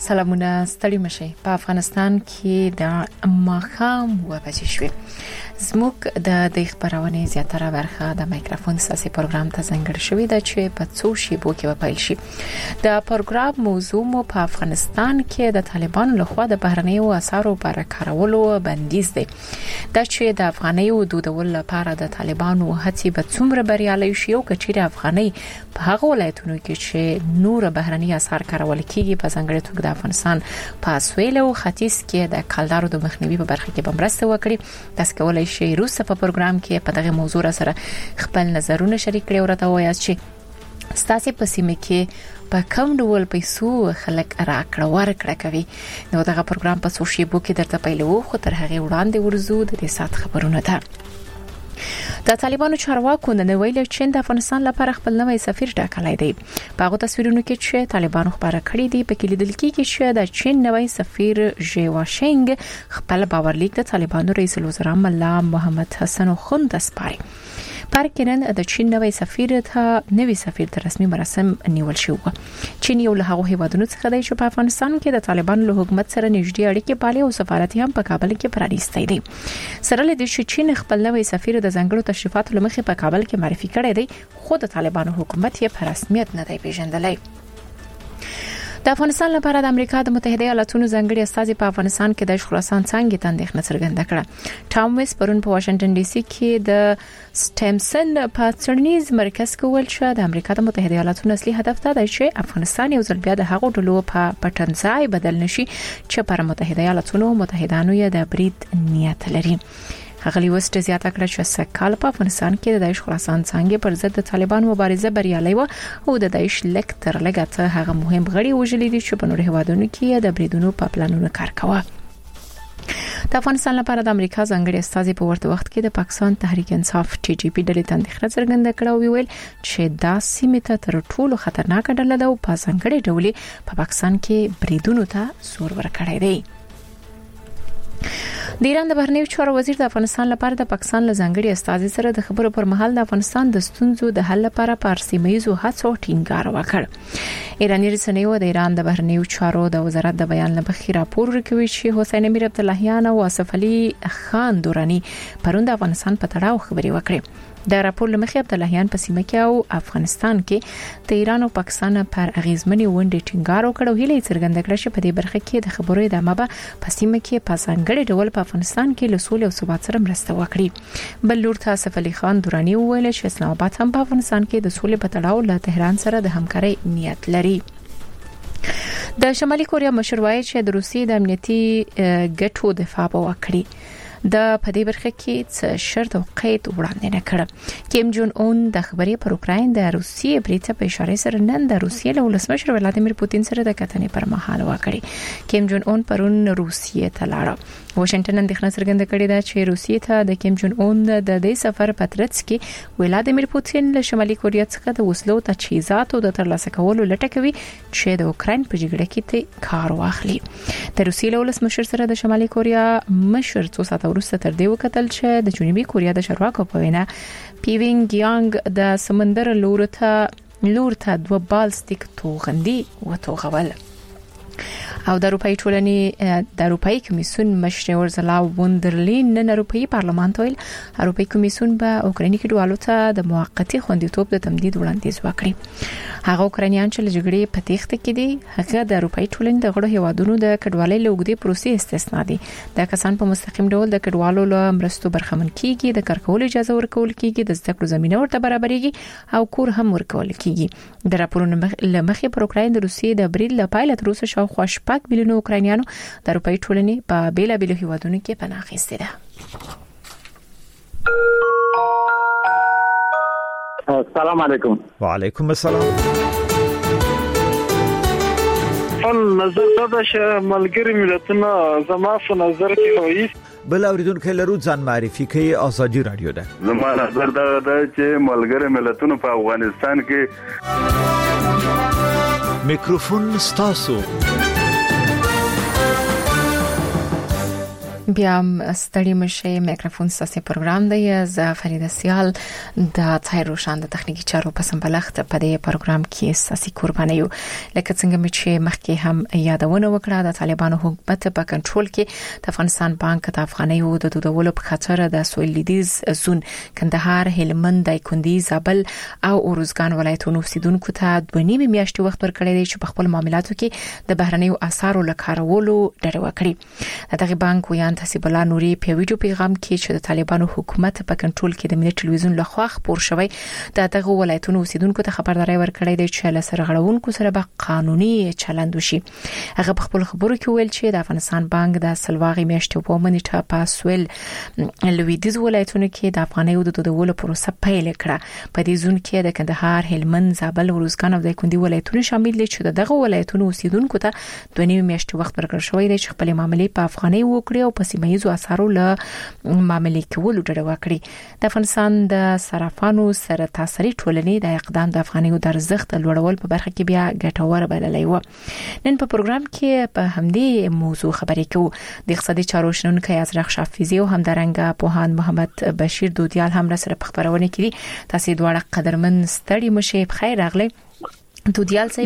سلامونه ستړي مشي په افغانستان کې د ماخام وبچې شوې زموږ د خبرونه زیاتره برخه د مایکروفون ساسي پروګرام ته ځانګړی شوې ده چې په څو شیبو کې وپیل شي د پروګرام موضوع مو په افغانستان کې د طالبانو لخوا د بهرنیو اسعارو پر کارولو بندیز دی دا چې د افغانیو دودول لپاره د طالبانو هڅې به څومره بریالي شي او کچېره افغاني په هغه ولایتونو کې چې نور بهرني اسعار کارول کیږي په ځانګړي توګه د افغانستان په سویل او ختیځ کې د کلدارو د مخنیوي په برخه کې بمرسته وکړي تاسو کولای شئ روسه په پروګرام کې په دغه موضوع سره خپل نظرونه شریک کړئ او راته وایاست چې ستاسو په سیمه کې په کوم ډول پیسو خلک راکړه ورکړه کوي نو دغه پروګرام په سوشي بو کې درته پیلو خو تر هغه وړاندې ورزو د دې سات خبرونه ده د طالبانو چارواکو نن ویل چې د افغانستان لپاره خپل نوی سفیر ټاکلی دی په هغه تصویرونو کې چې طالبانو خبره کړې دي په کې لیدل کېږي چې د چین نوی سفیر ژیواشنګ خپل باورلیک د طالبانو رئیس الوزرا ملا محمد حسن خوند سپاري پارکینن د چین نوی سفیر ته رسمي مراسم نیول شو چین یو له هغه هیوادونو څخه دی چې په افغانستان کې د طالبانو له حکومت سره نږدې اړیکې پالي او سفارت هم په کابل کې پرانیستی دی سره له دې چې چین خپل نوی سفیر د ځنګړو تشریفاتو لمخې په کابل کې معرفي کړی دی خو د طالبانو حکومت یې په رسمیت نه دی پیژندلی د افغانستان لپاره د امریکا د متحده ایالاتونو ځنګړي استازي په افغانستان کې د خراسان څنګه ته اندېښنه څرګنده کړه ټام ویس پرون په واشنگټن ډي سي کې د سټیمسن په څرنیز مرکز کې ول چې د امریکا د متحده ایالاتونو اصلي هدف دا دی چې افغانستان یو ځل بیا د هغو ډلو په پټنځای بدل نشي چې پر متحده ایالاتونو متحدانو یې د برید نیت لري غلی وسټ زیاته کړه چې سکهال په افغانستان کې د داعش خراسان څنګه پر ضد د طالبان مبارزه بریالي و او د داعش لکتر لګته هغه مهم غړي وژلي دي چې په نور هیوادونو کې د بریدونو په پلانونو کار کوي د افغانستان لپاره د امریکا ځنګړي استازي په ورته وخت کې د پاکستان تحریک انصاف ټي جی پی ډلې تندخره څرګنده کړه او ویل چې دا سیمه ته تر ټولو خطرناک ډله ده او په ځنګړي ډول په پاکستان کې بریدونو ته زور ورکړی دی د ایران د بهرنیو چارو وزیر د افغانستان لپاره د پاکستان له ځنګړي استازي سره د خبرو پر مهال د افغانستان د ستونزو د حل لپاره په سیمه‌ییزو هڅو ټینګار وکړ ایراني رسنیو د ایران د بهرنیو چارو د وزارت د بیان لپاره راپور ورکوي چې حسین امیر عبداللهیان او آصف علي خان دورانی پرون د افغانستان په تړاو خبري وکړي د راپور لمخې عبداللهیان په سیمه کې او افغانستان کې د ایران او پاکستان پر اغیزمنې ونډې ټینګار وکړ او هیله څرګنده کړه چې په دې برخه کې د خبرو ادامه به په سیمه کې په ځانګړي ډول په افغانستان کې له سولې او ثبات سره مرسته وکړي بل لور ته آصف علي خان دورانی وویل چې اسلام آباد هم په افغانستان کې د سولې په تړاو له تهران سره د همکارۍ نیت لري د شمالي کوریا مشر وایي چې د روسیې د امنیتي ګټو دفاع وکړي د پدې برخه کې څه شرط او قید وړاندې نه کړ کیم جون اون د خبري پر اوکراین د روسیې بریټه په اشاره سره نن د روسیې له ولسمشر ولادیمیر پوتین سره د کتنې پر مهال وکړي کیم جون اون پرون روسیې ته لاړ واشنگټن اندېښنه څرګنده کړې ده چې روسیې ته د کیم جون اون د دې سفر په ترڅ کې ولادیمیر پوتین له شمالي کوریا څخه د وسلو تجهیزاتو د ترلاسه کولو لټه کوي چې د اوکراین په جګړه کې ته کار واخلي د روسیې له ولسمشر سره د شمالي کوریا مشر څو ساعت وروسته تر دې وکتل چې د جنوبي کوریا د چارواکو په وینا پیوینګ یانګ د سمندر لور ته دوه بالستیک توغندي وتوغول او د اروپאי ټولنې د اروپאי کمیسیون مشر ورزلا وندرلین نن اروپאי پارلمان ته ویل اروپאי کمیسیون به اوکرایني کډوالو ته د موقتی خوندیتوب د تمدید وړاندیز وکړي هغه اوکرانیان چې لږګړي په تخته کې دي هغه د اروپאי ټولنې د غړو هیوادونو د کډوالۍ لوګدي پروسې استثنا دي د کسان په مستقیم ډول د کډوالو له مرستو برخمن کیږي د کارکول اجازه ورکول کیږي د زده کړو زمينه ورته برابرېږي او کور هم ورکول کیږي د راپورونو لمخې پر اوکراین د روسیې د برید لپاره تر اوسه شاوخوا 8 میلیونه اوکرانیانو د اروپאי ټولنې په بیلابیلو هیوادونو کې پناه اخیستې ده. السلام علیکم. وعلیکم السلام. نظر دا چې ملګری ملتونه زما په نظر کې وایي بل اوریدونکو لرو ځان معرفي کوي ازادي رادیو ده. زما نظر دا چې ملګری ملتونه په افغانستان کې میکروفون ستاسو بیا ستړي مشه میکروفون ساسي پروګرام دی ز فرید سیال د ځای روشان د تخنیکی چارو په سمبلخت په دې پروګرام کې ساسي قرباني یو لکه څنګه چې مخکې هم یادونه وکړه د طالبانو حکومت په کنټرول کې د افغانستان بانک د افغانیو د دودولو په خاطر د سویل لیدیز زون کندهار هلمند دایکندي زابل او اورزګان ولایتونو اوسیدونکو ته 2.5 میاشتې وخت ورکړی دی چې په خپل معاملاتو کې د بهرنیو اثارو لکارولو ډډه وکړي دغه بانک ویان حسیب الله نوري په ویډیو پیغام کې چې د طالبانو حکومت په کنټرول کې د ملي ټلویزیون لخوا خبر شوی د دغه ولایتونو اوسیدونکو ته خبرداري ورکړې ده چې له سرغړونکو سره به قانوني چلند وشي هغه په خپل خبرو کې ویل چې د افغانستان بانک د سلواغي میاشتې په منټه په سویل لویدیز ولایتونو کې د افغانیو د دودولو پروسه پیل کړه په دې ځون کې د کندهار هلمند زابل اورزګان او دایکندي ولایتونو شامل دي چې دغه ولایتونو اوسیدونکو ته 2.5 میاشتې وخت ورکړل شوی دی چې خپل معاملې په افغاني وکړي او په سیمایي اثارو له معاملې کولو ډډه وکړي د افغانستان د صرافانو سره تاثیري ټولنې د اقدام د افغانیو د ارزښت لوړول په برخه کې بیا ګټور بللی و نن په پروګرام کې په همدې موضوع خبرې کوو د اقتصادي چارو شنونکو ازرق شافیزی او همدارنګه پوهاند محمد بشیر دودیال هم سره په خبرونه کې تاسو دواړه قدرمن ستړي مشه په خیر راغلی دودیال صاحب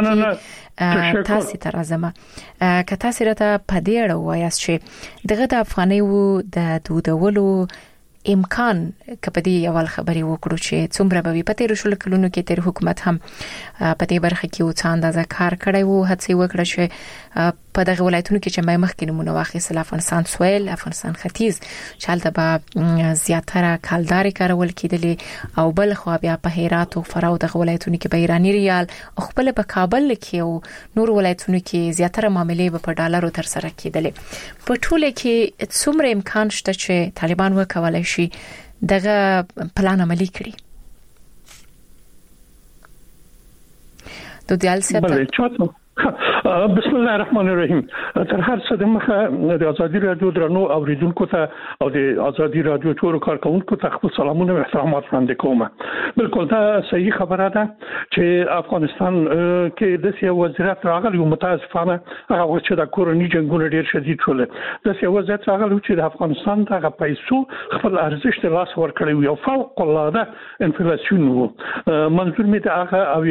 په تاسو ته راځم که تاسو راته په دې اړه وایاست چې دغه د افغانیو د دودولو امکان کپدی اول خبري وکړو چې څومره به په تیر شل کلونو کې تیر حکومت هم په دې برخه کې او څه اندازه کار کړی وو هڅه وکړه چې په دغه ولایتونو کې چې مخکې نمونه واخیستل افغانستان سویل افغانستان ختیځ چالت به زیاتره کالداري کارول کېدلې او بل خو بیا په هرات او فراه دغه ولایتونو کې به ایرانی ریال او خپل په کابل کې او نور ولایتونو کې زیاتره معاملې په ډالرو تر سره کېدلې په ټوله کې څومره امکان شته چې طالبان وکولای شي دغه پلان عملی کړي دودیال سره بسم الله الرحمن الرحیم تر هر څه د مخه د ازادي رادیو درنو اوریدونکو ته او د ازادي رادیو ټول کارکونکو ته خپل سلامونه او احترامات وړاندې کوم بالکل دا صحیح خبره ده چې افغانستان کې د سیاسي وضعیت راغلی او متاسفانه هغه چې د کورونی جنگونو ډیر شدید شول د سیاسي وضعیت راغلی چې د افغانستان دغه پیسو خپل ارزښت لاس ورکړی یو فوق العاده انفلیسیون وو منظور می د هغه او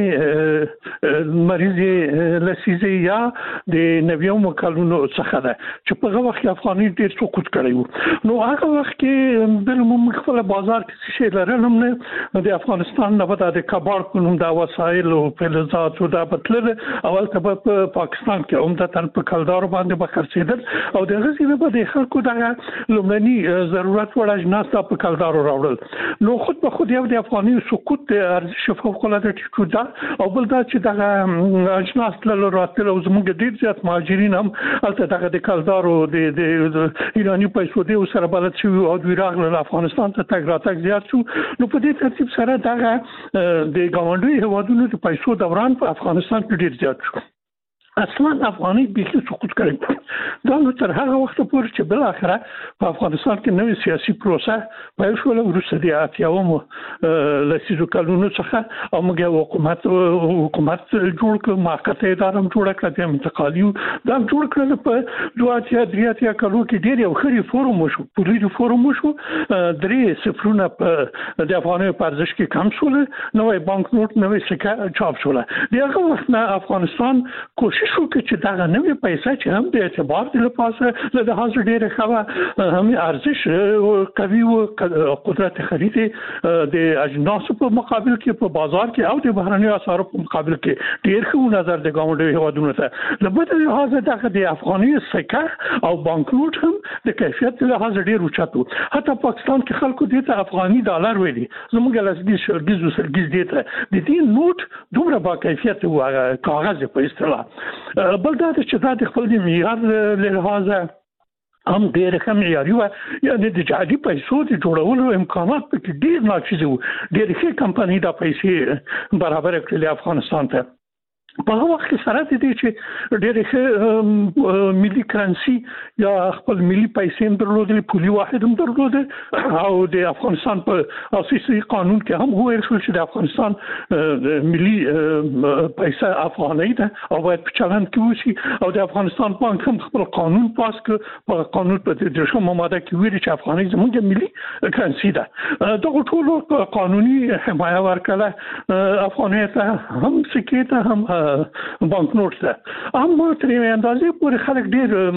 یوه مریض لسیزه یا د نویو کلونو څخه ده چې په هغه وخت افغاني ډیر سقوط کړی نو هغه وخت کې بل خپل بازار کې شي لرلم نه د افغانستان نه په د کبار کوم د وسایل او فلزات او د بتل اول ته په پاکستان کې عمدتاً په کلدار باندې بخرڅیدل او د غزي په د خلکو د لومړني ضرورت وړ اجناس په کلدار راوړل نو خود به خود یو د افغاني سقوط د ارزښت فوق العاده ټیټو ده او بل دا چې د اجناس له راتلو زموږ ډیر زیات مهاجرین هم البته دغه د کلدارو د ایرانی پیسو دی سره بلد شو او د راغله افغانستان ته تګ راتګ زیات شو نو په دې ترتیب سره دغه د ګاونډي هوادونو د پیسو دوران په افغانستان کې ډیر زیات شو اصلا افغاني بيخي سقوط کړی دا نو تر هغه وخت پورې چې بل اخره په افغانستان کې نوې سیاسي پروسه پیل شو ورسته د اتیاوم لسیزو کلونو څخه او موږ حکومت جوړ کړ موقته اداره جوړ کړه د انتقالي دا جوړ کړل په 2003 کلو کې ډیر یو خري فورم شو پولیسو فورم شو درې صفرونه په د افغاني پرځش کې کم شول نوې بانک نوٹ نوې سکه چاپ شول دغه وخت نه افغانستان کوشش وکړي چې دا نوې پیسې چې هم د اعتبار د لپاره له حاضر ډیره خبره هم ارزش کوي او قدرت خرید د اجناس په مقابل کې په بازار کې او د بهرنی اسعارو په مقابل کې ډیر ښه نظر د ګاونډي هوادونو ته لبته لحاظ دغه د افغاني سکه او بانکنوټ هم د کیفیت له لحاظ ډیر اوچتو حتی پاکستان کې خلکو دې ته افغاني ډالر ویلي زموږ لاسګي شرګیز او سرګیز دې ته د دې نوٹ دومره با کیفیت او کاغذ په اصطلاح بل دا چې دا د خپل معیار له لحاظه هم ډېر کم معیاري و یعنی د جعلي پیسو د جوړولو امکانات په ډېر ناقص وو ډېر ښه کمپنۍ دا پیسې برابر کړې افغانستان ته په هغه وخت کې سره دي چې ډېر ملي کرنسي یا خپل ملي پیسې درلودل پولي واحد هم درلود او د افغانستان په اساسي قانون کې هم وایي چې د افغانستان ملي پیسې افغاني ده او باید په چلند کې وشي او د افغانستان بانک هم خپل قانون پاس کړ په قانون په درشم ماده کې ویل چې افغاني زموږ ملي کرنسي ده دغه ټول قانوني حمایت ورکړه افغاني ته هم سکه ته هم بانکنوټ ده اما ترې اندازې پورې خلک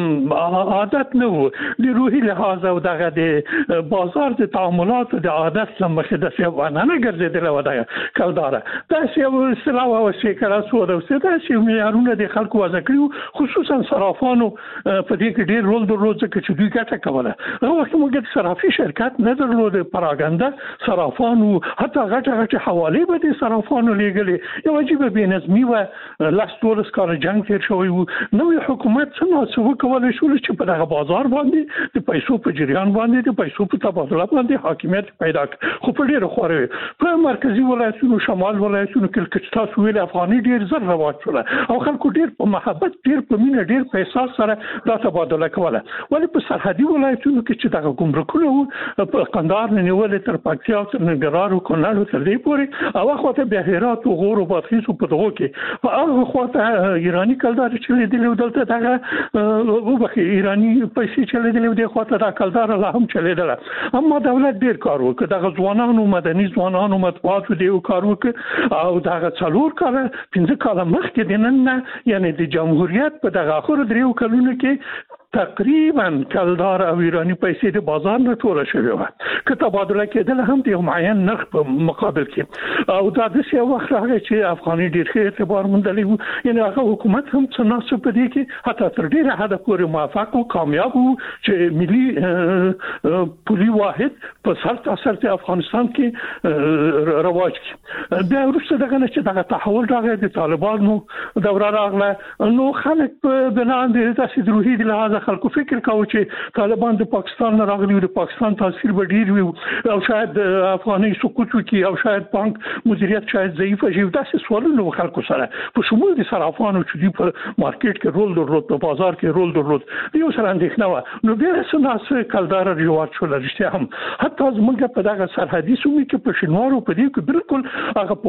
ډېر عادت نه وو د روحي لحاظ او دغه د بازار د تعاملات د عادت لمخې د سیوانه نه ګرځیدل و دا کلدار دا یو اصطلاح او شکل سود او ست چې معیارونه د خلکو وضع کړو خصوصا صرافانو په دې کې ډېر رول درلود چې دوی ګټه کوله هغه وخت موږ د صرافي شرکت نه درلود پراګنده صرافانو حتی غټه حواله به د صرافانو لګلې یو عجیب بېنظمي و لاس ټولس کار جنگ تیر شوی وو نوې حکومت څنګه کولای شو چې په دغه بازار باندې د پیسو په جریان باندې د پیسو په تبادله باندې حاکمیت پیدا کړ خو په ډیره خوره په مرکزی ولایتونو شمال ولایتونو کې تاسو ویل افغاني ډیر زر رواج شول او خلکو ډیر په محبت ډیر په مینه ډیر په احساس سره دا تبادله کوله ولی په سرحدي ولایتونو کې چې دغه ګمرکونه په قندهار نیول تر پکتیا او ننګرهار او کونړ تر دې پورې او خواته بهرات او غور او بادغیس په دغه کې په هغه خواته ایرانی کلدار چې لیدل دلته دغه وبخي ایرانی پیسې چې لیدل د خواته دا کلدار لا هم چلیدل اما دولت ډیر کار وکړ دغه ځوانانو مدني ځوانانو مطبوعاتو دی کار وکړ او دغه څلور کال 15 کال مخکې د نن یعنی د جمهوریت په دغه اخر دریو کلونو کې تقریبا کلدار او ایرانی پیسې د بازار نه ټول شوی و که تبادله کېدل هم د معین نرخ په مقابل کې او دا د څه وخت راغی چې افغاني ډیر ښه اعتبار موندلی وو یعنی هغه حکومت هم څه ناسو په دې کې حتی تر ډیره حد پورې موافق او کامیاب وو چې ملي پولي واحد په سر تاسو ته افغانستان کې رواج کی بیا وروسته دغه چې دغه تحول راغی د طالبانو دوره راغله نو خلک په بنا د تاسو روحي د لحاظ خلکو فکر کاوه چې طالبان د پاکستان نه راغلي د پاکستان تاثیر به ډیر وي او شاید افغاني سقوط وکړي او شاید بانک مدیریت شاید ضعیف شي داسې سوالونه خلکو سره په شمول د صرافانو چې په مارکیټ کې رول درلود په بازار کې رول درلود یو سره اندېښنه و نو بیا څنګه کلدار ریواج شول رښتیا هم حتی زموږ په دغه سرحدي سیمو کې په شینوارو په دې کې بالکل هغه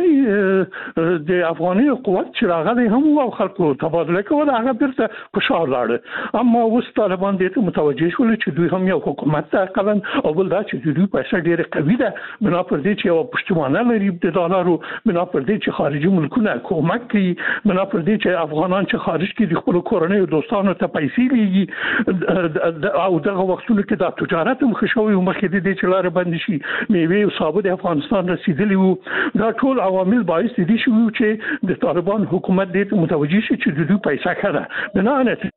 پخوانی د افغاني قوت چې راغلي هم او خلکو تبادله کول هغه بیرته په شا لاړ اما اوس طالبان دې ته متوجه شول چې دوی هم یو حکومت ته قلن او بل دا چې دوی پیسې ډېر قوي ده بنا پر دې چې یو پښتمانه لري د ډالرو بنا پر دې چې خارجي ملکونه کومک کوي بنا پر دې چې افغانان چې خارج کې د خپل کورنۍ او دوستانو ته پیسې لیږي او دغه وختونو کې د تجارت هم خښوي او مخکې دې چې لار بند شي میوه او صابون د افغانستان رسیدلی وو دا ټول عوامل باعث دي چې د طالبان حکومت دې متوجه شي چې دوی پیسې کړه بنا نه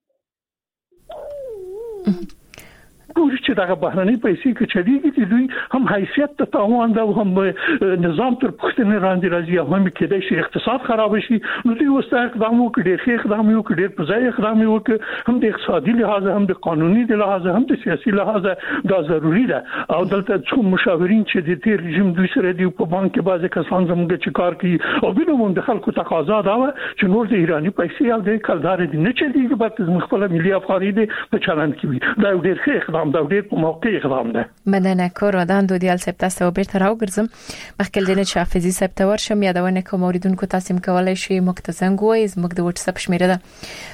ګوري چې دغه بهرنۍ پیسې کې چلیږي دوی هم حیثیت ته تاوان ده او هم نظام تر پښتنې راندي راځي او هم کېدای شي اقتصاد خراب شي نو دوی وسته اقدام وکړي ډېر ښه اقدام وکړي ډېر په ځای اقدام وکړي هم د اقتصادي لحاظ هم د قانوني لحاظ هم د سیاسي لحاظ دا ضروری ده او دلته څو مشاورین چې د تیر رژیم دوی سره دی په بانک کې بعضی کسان زموږ چې کار کوي او بینوم د خلکو تقاضا دا و چې نور د ایرانی پیسې او د کلدار دي نه چلیږي بلکې خپل ملي افغاني دي په چلند کې دا ډېر ښه اقدام دا ډېر په موقع اقدام ده مننه کورودان دو دیال سپتاسته و بیرته راوګرځم مخکې دینه چې حافظي سپتور شم یادونه کوم اوریدونکو تاسو کولای شئ مکتزنګ وای زموږ د واتس اپ شمیره ده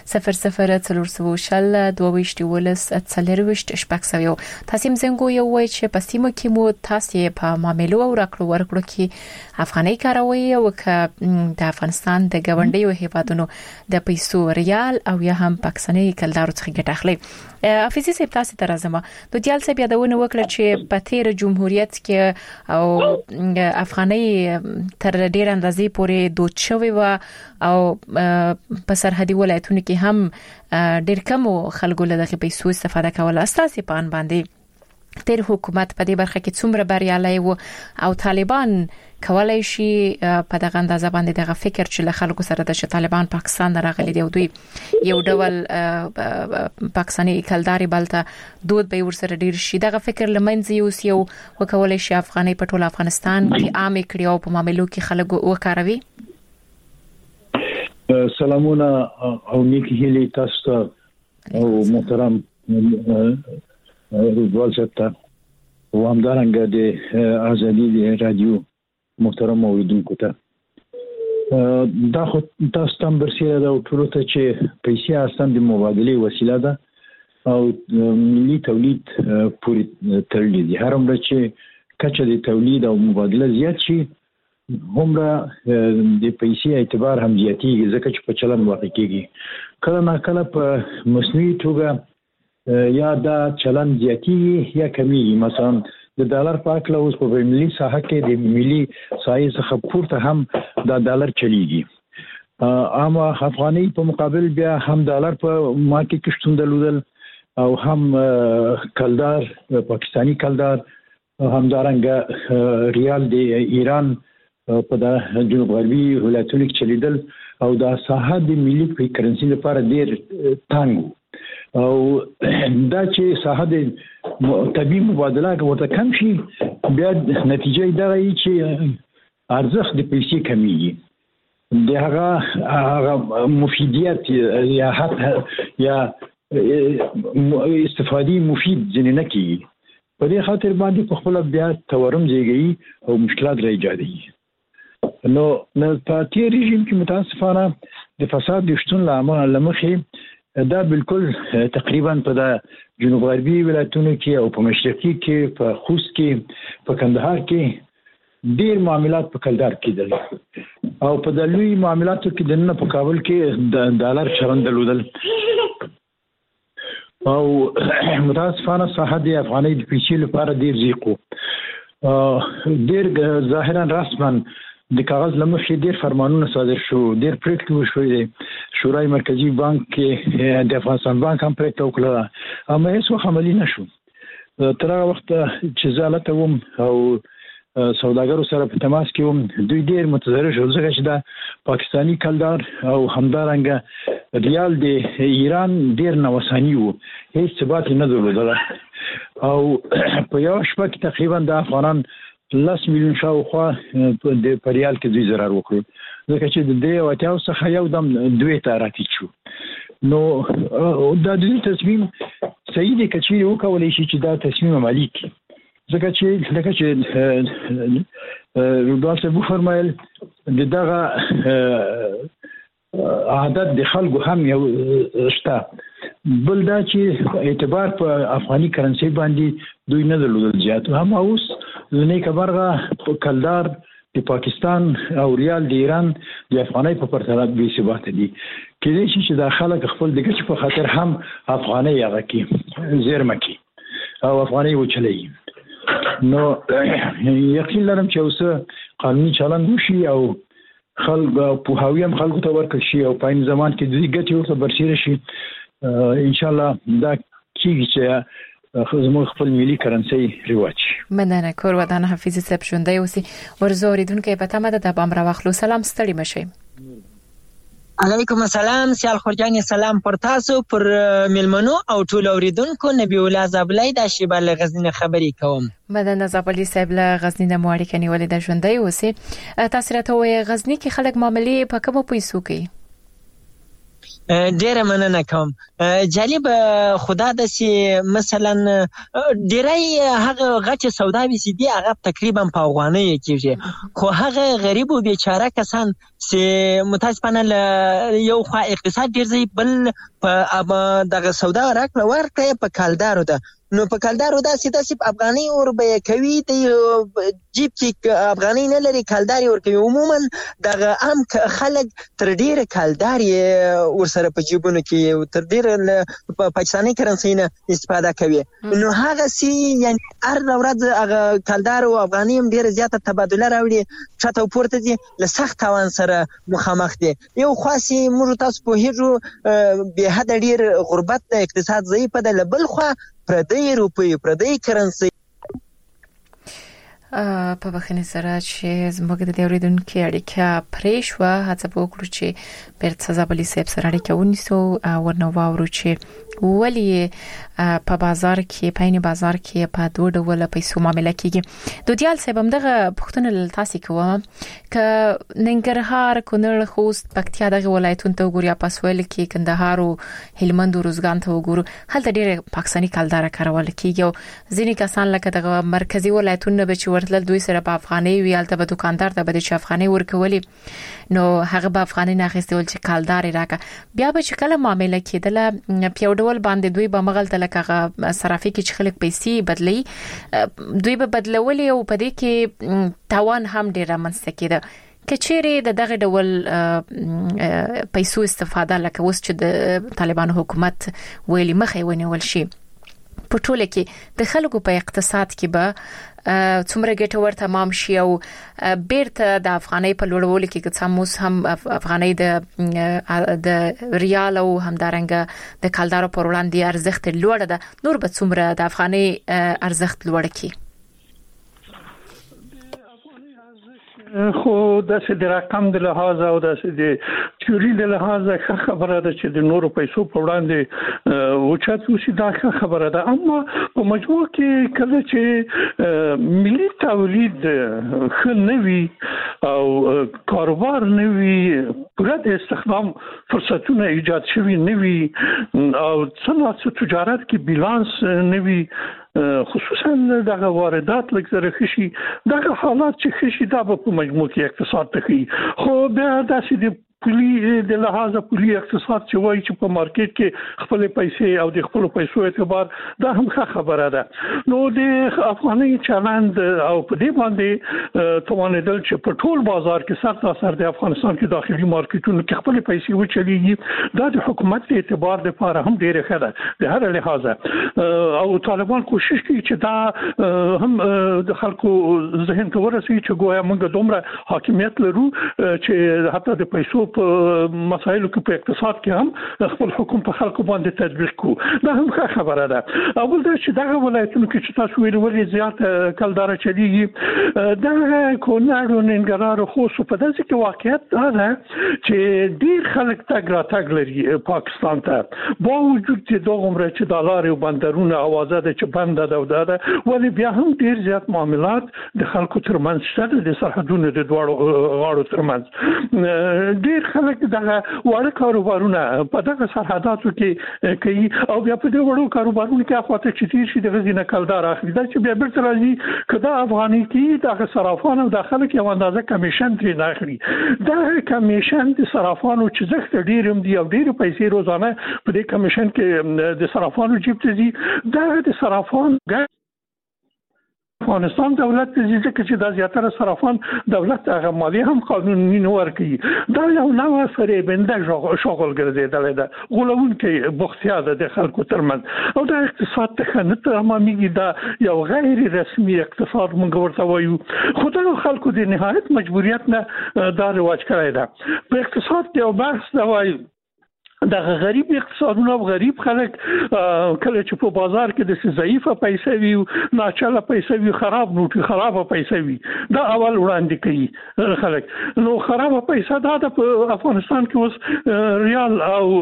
0040 22 څلرويشت شپږ تاسو زنګو یو وای چې په سیمه کې مو تاسو په معاملو او راکړو ورکړو کې افغاني کاروي او د افغانستان د ګوندیو هیوادونو د پیسو ریال او یا هم پاکستاني کلدارو څخه ګټه اخلي حافظي سپتاسته تر ازمه د دیال سب یادونه وکړه چې په تیر جمهوریت کې او افغاني تر ډیر اندازې پورې دوت شوی و او په سرحدي ولایتونو کې هم ډیر کم خلکو له دغه پیسو استفاده کوله اساسي پان باندې تیر حکومت په دې برخه کې څومره بریالي وو او طالبان کولای شي په دغه اندازه باندې دغه فکر چې له خلکو سره د طالبان پاکستان راغلي دی او دوی یو ډول پاکستاني کلداري بلته دود به ورسره ډیر شي دغه فکر لمنځي یو وکولای شي افغاني په ټول افغانستان کې عام کړي او په معاملو کې خلکو وکاروي سلامونه او نیکی هیلي تاسو ته او محترم رضوان صاحب او همدارنګه د ازادي رادیو محترم اوریدونکو ته دا خو تاسو تم برسیره دا ټول ته چې پیسې اصلا د مبادله وسیله ده او ملي تولید پوری تړلې دي هر عمر چې کچه د تولید او مبادله زیات شي همرا د پیسې اعتبار هم زیاتېږي ځکه چې په چلن واقع کېږي کله نه کله په مصنوعي توګه یا دا چلن زیاتېږي یا کمیږي مثلا د ډالر په اکله اوس په ملي ساحه کې د ملي سایز څخه پورته هم دا ډالر چلیږي اما افغاني په مقابل بیا هم ډالر په مارکیټ کې شتون درلودل او هم کلدار پاکستانی کلدار همدارنګه ریال د ایران په د جنوب غربي ولایتونو کې چلیدل او دا ساحه د ملي کرنسي لپاره ډیر تنګ او دا چې ساحه د طبي مبادله ورته کم شي بیا نتیجه دا وي چې ارزښت د پیسې کمیږي د هغه مفیدیت یا استفادې مفید ځنه نه کیږي په دې خاطر باندې په خپل بیا تورم زیږي او مشکلات راځي نو په تیر رژیم کې متاسفانه د فساد د شتون لامخې دا بالکل تقریبا په د جنوب غربي ولایتونو کې او په مشرقي کې په خوست کې په کندهار کې ډیر معاملات په کلدار کې دي او په د لوی معاملاتو کې دنه په کابل کې د ډالر چلن درلودل او متاسفانه ساحه د افغاني د پیسې لپاره ډیر زیقو ډیر ظاهرا رسما د کاغذ لمخې ډیر فرمانونه صادر شو ډیر پریکړې وشوې شورای مرکزی بانک کې د افغانستان بانک هم پریکړه وکړه اما هیڅ عملی نشو تر هغه وخت چې زالته وم او سوداګرو سره په تماس کې وم دوی ډیر متضرر شول ځکه چې دا پاکستانی کلدار او همدارنګه ریال د ایران ډیر نوسانی وو هیڅ ثبات نه درلود او په یو شپه کې تقریبا د افغانان 10 میلیون شاوخوا د پریال کې دوی zarar وکړو ځکه چې د دې واتیاو څخه یو دم دوی ته راټیټ شو نو دا د تصمیم صحیح دی چې وکولای شي چې دا تصمیم عملی کړي ځکه چې رودال صاحب فرمایل دغه عادت د خلکو هم یو شته بل دا چې اعتبار په افغاني کرنسي باندې دوی نه درلودل زیات هم اوس نه کبرغه کلدار د پاکستان او ریال د ایران د افغاني په پرتله به ثبات دي کله چې د خلک خپل دغه په خاطر هم افغاني هغه کې زیرمه کې او افغاني وچلې نو یقین لرم چې اوس قانوني چلند وشي او خلک په هاویم خلکو ته ورکړي شي او په این زمان کې د دې ګټې ورته برسیره شي ان شاء الله دا کیږي چې زموږ خپل ملي کرنسي رواج مننه کور ودان حفیظ صاحب شونډه اوسې ورزوریدونکو په تمه ده بام را واخلو سلام ستړي مشه علیکم السلام سیال خورجان سلام پر تاسو پر ملمنو او ټول اوریدونکو نبی الله زبلای د شیبال غزنی خبري کوم مدن زبلی صاحب له غزنی د موړی کني ولې د ژوندۍ اوسې تاسو راته وې غزنی کې خلک معاملې په کومو پیسو کوي ډیره مننه کوم جالب خدا د سي مثلا ډیرای هغه غچ سوداوي سي دي هغه تقریبا په افغانۍ کېږي خو هغه غریب او بیچاره کسان سي متاسفانه یو خوا اقتصاد ډیر ځای بل په دغه سودا راکړه ورکړه په کالدارو ده نو په کالدارو دا سیده سیب افغاني اور به کوي د جیب کې افغاني نه لري کالداري ور کوي عموما دغه عام خلک تر ډیره کالداري ور سره په جیبونو کې تر ډیره پاکستاني کرنسي نه استفاده کوي نو هغه سي یعنی هر ورځ هغه کالدار او افغاني هم ډیره زیاته تبادله راوړي چاته پورته دي له سخت توان سره مخامخ دي یو خاصي موږ تاسو په هیڅ به حد ډیر غربت د اقتصاد ضعیف ده بل خو پردی روپی پردی کرنسی په بخښنې سره چې زموږ د اوریدونکو اړیکه پرې شو هڅه وکړو چې بیرته زابلی صاحب سره اړیکه ونیسو او ورنو واورو چې ولی په بازار کې پاین بازار کې په دوه ډول پیسو معاملې کیږي دودیال صاحب همدغه پښتون تاسو کوم ک ننګرهار کونړ خوست پکتیا دغه ولایتونو ته وګوریا پاسویل کې کندهار او هلمند او روزګان ته وګورو هلته ډېر پاکستاني کلدار کارول کیږي او ځینې کسان لکه دغه مرکزی ولایتونه به چې ورتل دوی سره په افغاني ویالته به دکاندار ته به د افغاني ورکولي نو هغه به افغاني نه اخیستول چې کلدار راکا بیا به چې کله معاملې کېدله په ډول باندې دوی به مغل تلکه صرافي کې خلک پیسې بدلی دوی به بدلولي او په دې کې تاوان هم ډیر منځته کېده کچېره دغه ډول پیسو استفاده لکه اوس چې د طالبان حکومت ویلي مخې ونیول شي په ټوله کې د خلکو په اقتصاد کې به څومره ګټور تمام شي او بیرته د افغاني په لوړولو کې څاموس هم افغاني د ریال او همدارنګه د کلدارو پر وړاندې ارزښت لوړ ده نور به څومره د افغاني ارزښت لوړ کی خو د څه د رقم د لحاظ او د څه د تیوري د لحاظ خبره ده چې د نورو پیسو په وړاندې اوچت وشي دا خبره ده اما په مجموع کې کله چې ملي تولید خنوي او کاروبار نوي پوره د استخدام فرصتونه ایجاد شوي نوي او صنعت تجارت کې بیلانس نوي خصوصا دغه واردات لکه خشي دغه حالات چې خشي دا په مجموع کې اقتصاد ته کوي خو بیا داسې د پولی د لحاظ پولی اقتصاد چې وایي چې په مارکیټ کې خپل پیسې او د خپل پیسو اعتبار دا هم خبره ده نو د افغاني چلند او په دې باندې توانیدل چې په ټول بازار کې سخت اثر د افغانستان کې داخلي مارکیټونو کې خپل پیسې وچلېږي دا د حکومت د اعتبار لپاره هم ډیره ښه ده د هر لحاظ او طالبان کوشش کوي چې دا هم د خلکو ذهن ته ورسوي چې ګویا موږ دومره حاکمیت لرو چې حتی د پیسو په مسایلو کې په اقتصاد کې هم خپل حکومت په خلکو باندې تطبیق کو دا هم خبره ده اول دا چې دغه ولایتونو کې چې تاسو ویلي زیات کلدار چلیږي دا کونړ او ننګرهار خو په داسې کې واقعیت ده چې ډیر خلک تګ لري پاکستان ته با وجود چې دغه عمره چې دلار او بندرونه اوازه ده چې بند ده ولی بیا هم ډیر زیات معاملات د خلکو ترمنځ شته د سرحدونو د دوړو غاړو ترمنځ ډیر خلک دغه وړ کاروبارونه په دغه سرحداتو کې کوي او بیا په دې وړو کاروبارونو کې اخواته چې تیر شي د غزینه کلدار اخلي دا چې بیا بیرته راځي کدا افغاني کې دغه صرافان او داخله کې یو اندازه کمیشن ترې نه اخلي دا کمیشن د صرافانو چې زخت ډیرم دی او ډیر پیسې روزانه په دې کمیشن کې د صرافانو جیب ته دي دا د صرافان افغانستان دولت چې دا زیاتره صرافان دولت هغه مالی هم قانوني نه ورکي دا یو نوع فریبنده شغل ګرځیدل ده غولون کې بوختیا ده د خلکو ترمنځ او د اقتصاد ته نه تمامېږي دا یو غیر رسمي اقتصاد موږ ورته وایو خو د خلکو د نهایت مجبوریت نه دا رواج کړی ده په اقتصاد کې یو بحث دا وایي د غریب اقتصادونه غریب خلک کله چې په بازار کې د ضعیفه پیسې وي ناچله پیسې وي خراب نوټي خرابه پیسې وي دا اول وړاندې کوي خلک نو خرابه پیسې دا د افغانستان کې اوس ریال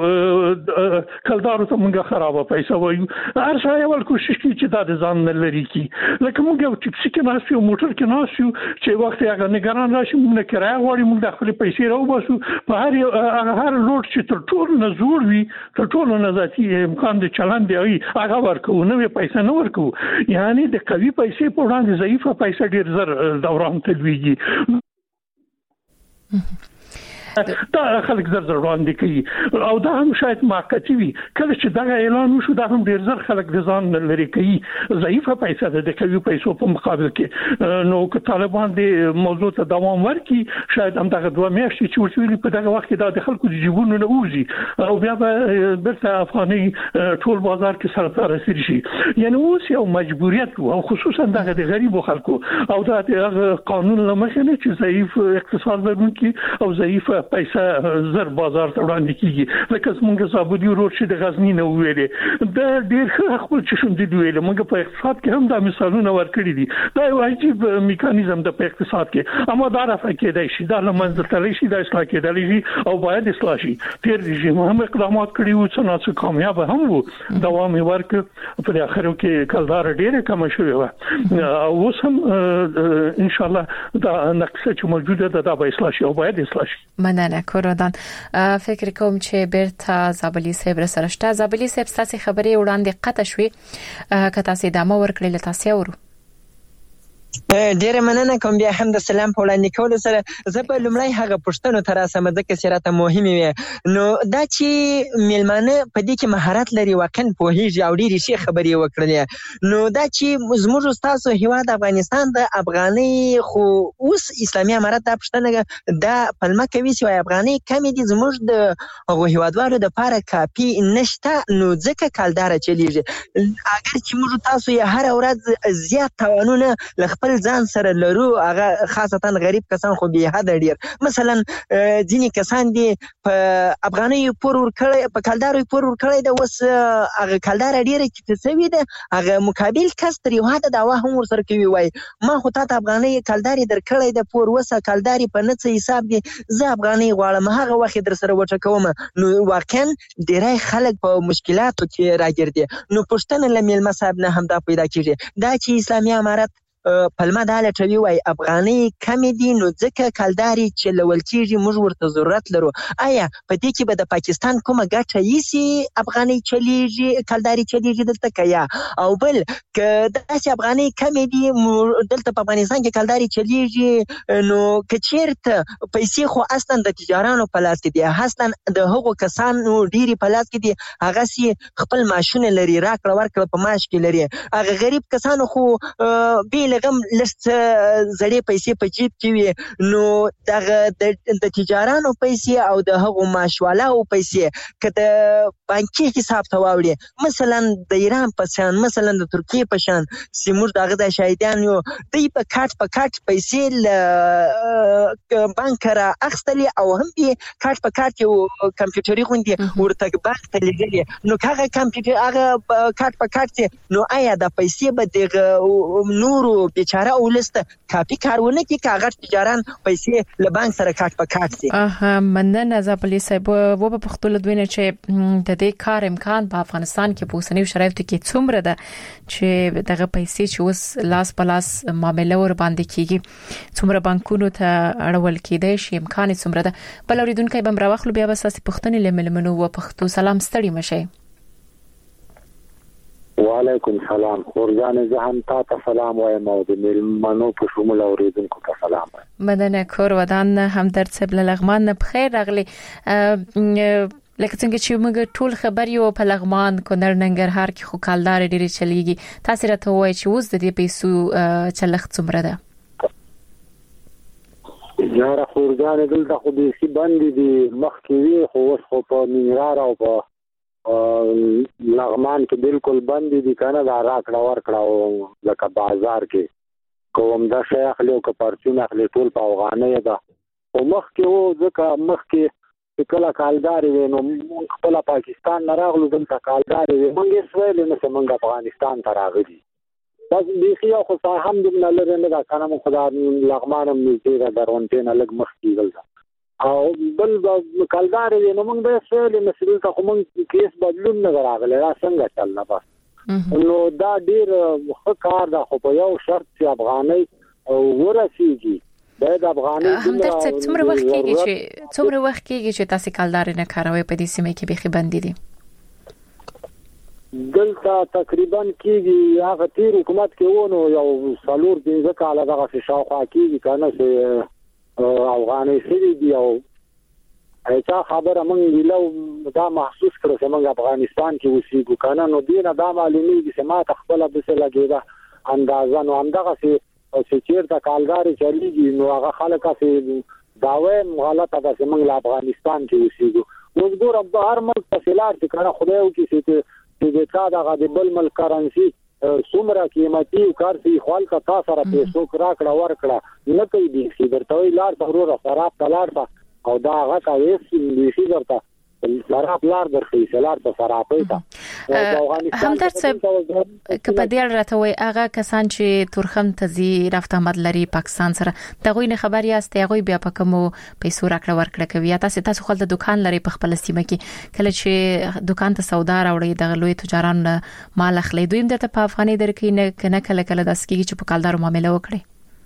او کلدارو ته موږ خرابه پیسې وایو هر څه اول کوشش کوي چې دا د ځان نه لري کی لکه موږ یو ټیکسي کې ناس یو موټر کې ناس یو چې وخت هغه نگران راشي موږ کرایه غواړي موږ د خپل پیسې راوباسو په هر لوټ چې تر ټول زور وي تر ټولو نه ذاتي امکان د چلند دی هغه ورکو نو پیسې نه ورکو یعنی د قوي پیسې په وړاندې ضعیفه پیسې ډیر زر دوران تلويږي دا خلک زر وړاندې کوي او دا هم شاید موقتی وي کله چې دا اعلان وشو دا هم ډیر زر خلک د ځان لري کوي ضعیفه پیسې د قوي پیسو په مقابل کې نو که طالبان د موضوع ته دوام ورکړي شاید هم دغه دوه میاشتې چې ورسېږي په دغه وخت کې دا د خلکو د جیبونو نه وځي او بیا به بیرته افغاني ټول بازار کې سره رسېږي شي یعنی اوس یو مجبوریت او خصوصا دغه د غریبو خلکو او دا د قانون لمخې نه چې ضعیف اقتصاد لرونکي او ضعیف پیسې زر بازار ته وړاندې کیږي لکه څنګه صابونی روډ چې د غزنی نه ویلې د ډیر خپل چې شوم دي ویلې موږ په اقتصاد کې هم دا مثالونه ورکړي دي دا یو عجیب میکانیزم د اقتصاد کې اما دا راځي کېدای شي دا لمنځه تللی شي دا اصلاح کېدلی شي او باید اصلاح شي تیر رژیم هم اقدامات کړي وو چې ناڅه کامیاب هم وو دوام یې ورکړ په اخر کې کلدار ډیره کم شوې و او اوس هم ان شاء الله دا نقشه چې موجوده ده دا به اصلاح شي او باید اصلاح شي. مننه کورودان. فکر کوم چې بیرته زابلی صاحب سره شته. زابلی صاحب تاسو خبرې وړاندې قطع شوې که تاسو ادامه ورکړئ له تاسو ورو. ډیره مننه کوم بیا هم د سلام په وړاندې کولو سره زه په لومړی هغه پوښتنو ته راسم ځکه چې راته مهمې وي نو دا چې میلمانه په دې کې مهارت لري واقعا پوهیږي او ډېرې ښې خبرې وکړلې نو دا چې زموږ ستاسو هیواد افغانستان د افغانۍ خو اوس اسلامي امارت دا پوښتنه دا پلمه کوي چې افغانۍ کمې دي زموږ د هغو هیوادوالو دپاره کافي نشته نو ځکه کلداره چلیږي اگر چې موږ تاسو یې هره ورځ زیات تاوانونه خپل ځان سره لرو هغه خاصتا غریب کسان خو به حد ډیر مثلا ځینې کسان دي په افغاني پور ورکړي په کلداري پور ورکړي د وس هغه کلدار ډیره چې تسوي ده هغه مقابل کس تر یو حد دا وهم ورسره کوي وای ما خو ته افغاني کلداري درکړي د پور وسه کلداري په نڅ حساب دي زه افغاني غواړم هغه وخت در سره وټکوم نو واقعا ډیره خلک په مشکلاتو کې راګرځي نو پښتنه لمیل مصاب نه هم دا پیدا کیږي دا چې اسلامي امارت پلمه دا لټوي وای افغاني کمې دي نو ځکه کلداري چې لول کېږي موږ ورته ضرورت لرو آیا په دې کې به د پاکستان کومه ګټه یسي افغاني چلیږي کلداري چلیږي دلته که یا او بل که داسې افغاني کمې دي دلته په افغانستان کې کلداري چلیږي نو که چېرته پیسې خو اصلا د تجارانو په لاس کې دي اصلا د هغو کسانو ډېرې په لاس کې دي هغسې خپل معاشونه لري راکړه ورکړه په معاش کې لري هغه غریب کسانو خو لغم لست زړې پیسې په جیب کې وي نو دغه د تجارانو پیسې او د هغو معاشوالاو پیسې که د بانکي حساب ته واوړي مثلا د ایران په شان مثلا د ترکیې په شان چې موږ د هغه د شاهدان یو دوی په کاټ پیسې له بانک را اخیستلې او هم یې کاټ په کاټ یو کمپیوټري غوندې ورته بانک ته لیږلې نو که هغه کمپیوټر هغه کاټ په کاټ نو آیا د پیسې به دغه نورو بیچاره اولسته کافي کارونه کې کاغذ تجاران پیسې له بانک سره کاټ په کاټ دي مننه زابلی صاحب و په پښتو لدوینه چې د دې کار امکان په افغانستان کې په اوسنیو شرایطو کې څومره ده چې دغه پیسې چې اوس لاس په لاس معاملې ور باندې کیږي څومره بانکونو ته اړول کېدای شي امکان څومره ده بل اوریدونکو به مراوخلو بیا به اساسي پښتنې لملمنو و پښتو سلام ستړي مشه وعلیکم سلام خورجان زه هم تاسو سلام وایم او د ملمنو په شمول اوریدونکو ته سلام وایم مدنه کور ودان هم درڅ بل لغمان بخیر راغلی لکه څنګه چې موږ ټول خبر یو په لغمان کونړ ننګرهار کې خو کلدار ډېری چلیږي تاسو راته وایي چې اوس د دې پیسو چلښت څومره ده یاره خورجان دلته خو به سي باندې دي مخکې وي خو اوس خو په ننګرهار او په لغمان کې بالکل بند دي کنه دا راکړه ورکړه او لکه بازار کې کوم دا شی اخلي او کپارچون اخلي ټول په افغانۍ ده او مخکې وو ځکه مخکې کله کالداري نو خپل پاکستان نه راغلو دلته کالداري موږ یې سویل نه څنګه افغانستان ته راغلي بس بيخي خو الحمدلله لري نه دا کنه خدای لغمان هم نږدې ده درونټه نه لګ مخکې دلته او بل کلداري نو موږ به سویل نه څه خو موږ کیس بدلون نه راغلی را څنګه چل نه بس نو دا ډیر ښه کار ده خو په یو شرط چې افغانۍ ورسیږي د افغانۍ څومره وخت کېږي چې تاسو کلداري نه کاروي په دې سیمه کې بيخي بندي دي دلته تقریبا کېږي هغه تیر حکومت کې ونه یو سالور 15 کال دغه شاوخوا کېږي کنه چې افغانۍ سړي دی او ایسا خبره مونږ ویلو دا محسوس کړو چې مونږ افغانستان کې اوسېږو کنه نو دینه دا معلومیږي چې ما خپل د څه لګیدا اندازه نو همدغه چې چیرته کالداري چلیږي نو هغه خلک چې داوی غلطه ده چې مونږ افغانستان کې اوسېږو اوس ګوره هر ملک تفصیلات کنه خدای او کې چې دا دغه د بل ملک کرنسي څومره قیمتي کارسي خپل کا تاسو را پیسو راکړه ورکړه نه کوي دي چې درته لار ضرور خراب تلار او دا هغه کوي چې ورته سراب لار درخې سلار ته سراپې ته هم درڅ کپه دې راته وای هغه کسان چې تورخم تزي رافته آمد لري پاکستان سره دغه نه خبر یاست هغه بیا په کومو پیسو راکړه ورکړه کوي تاسو خپل د دکان لري په خپل سیمه کې کله چې دکان ته سودا راوړي د لوی تجاران مال اخلي دوی هم د په افغاني درکې نه کله داس کېږي چې په کالدارو معاملې وکړي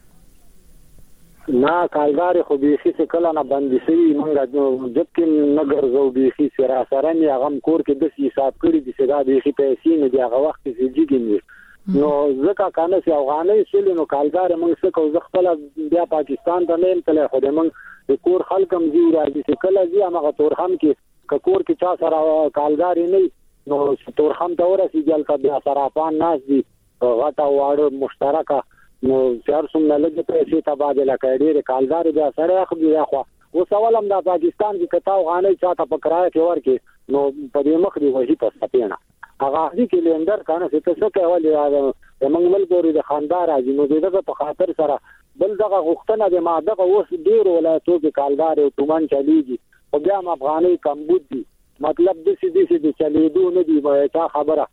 نه کالدار خو بيخي څه کله نه باندې سي مونږ ځکه نه ګرځو بيخي سره سره نه غم کور کې د حساب کړی دي چې دا بيخي پیسې نه دی هغه وخت چې جيږي نو ځکه کنه چې افغاني سلی نو کالدار مونږ څه کو خپل بیا پاکستان ته نه تل خو د مونږ د کور خلکم دی راځي چې کله زی هغه تورخم کې کور کې چا سره کالدار نه نو تورخم ته ورسي جلته بیا صرافان ناس دي غټه واړه مشترکه نو چار څومره لږه پیسې تبادله کوي ډېر کالدار بیا سره اخلي اخو او سوال هم د پاکستان کې کتاو غانې چاته په کرایه کې ورکې نو په دې مخ دی وځي په سپینا هغه دې کې لندر کنه چې څه کوي موږ ملګری د خاندار راځي نو دغه په خاطر سره بل دغه غوښتنه د ماده اوس ډېر ولایتو کې کالدار او تومان چلیږي او بیا افغاني کمبود دي مطلب د سې چلیدو نه دی وایي خبره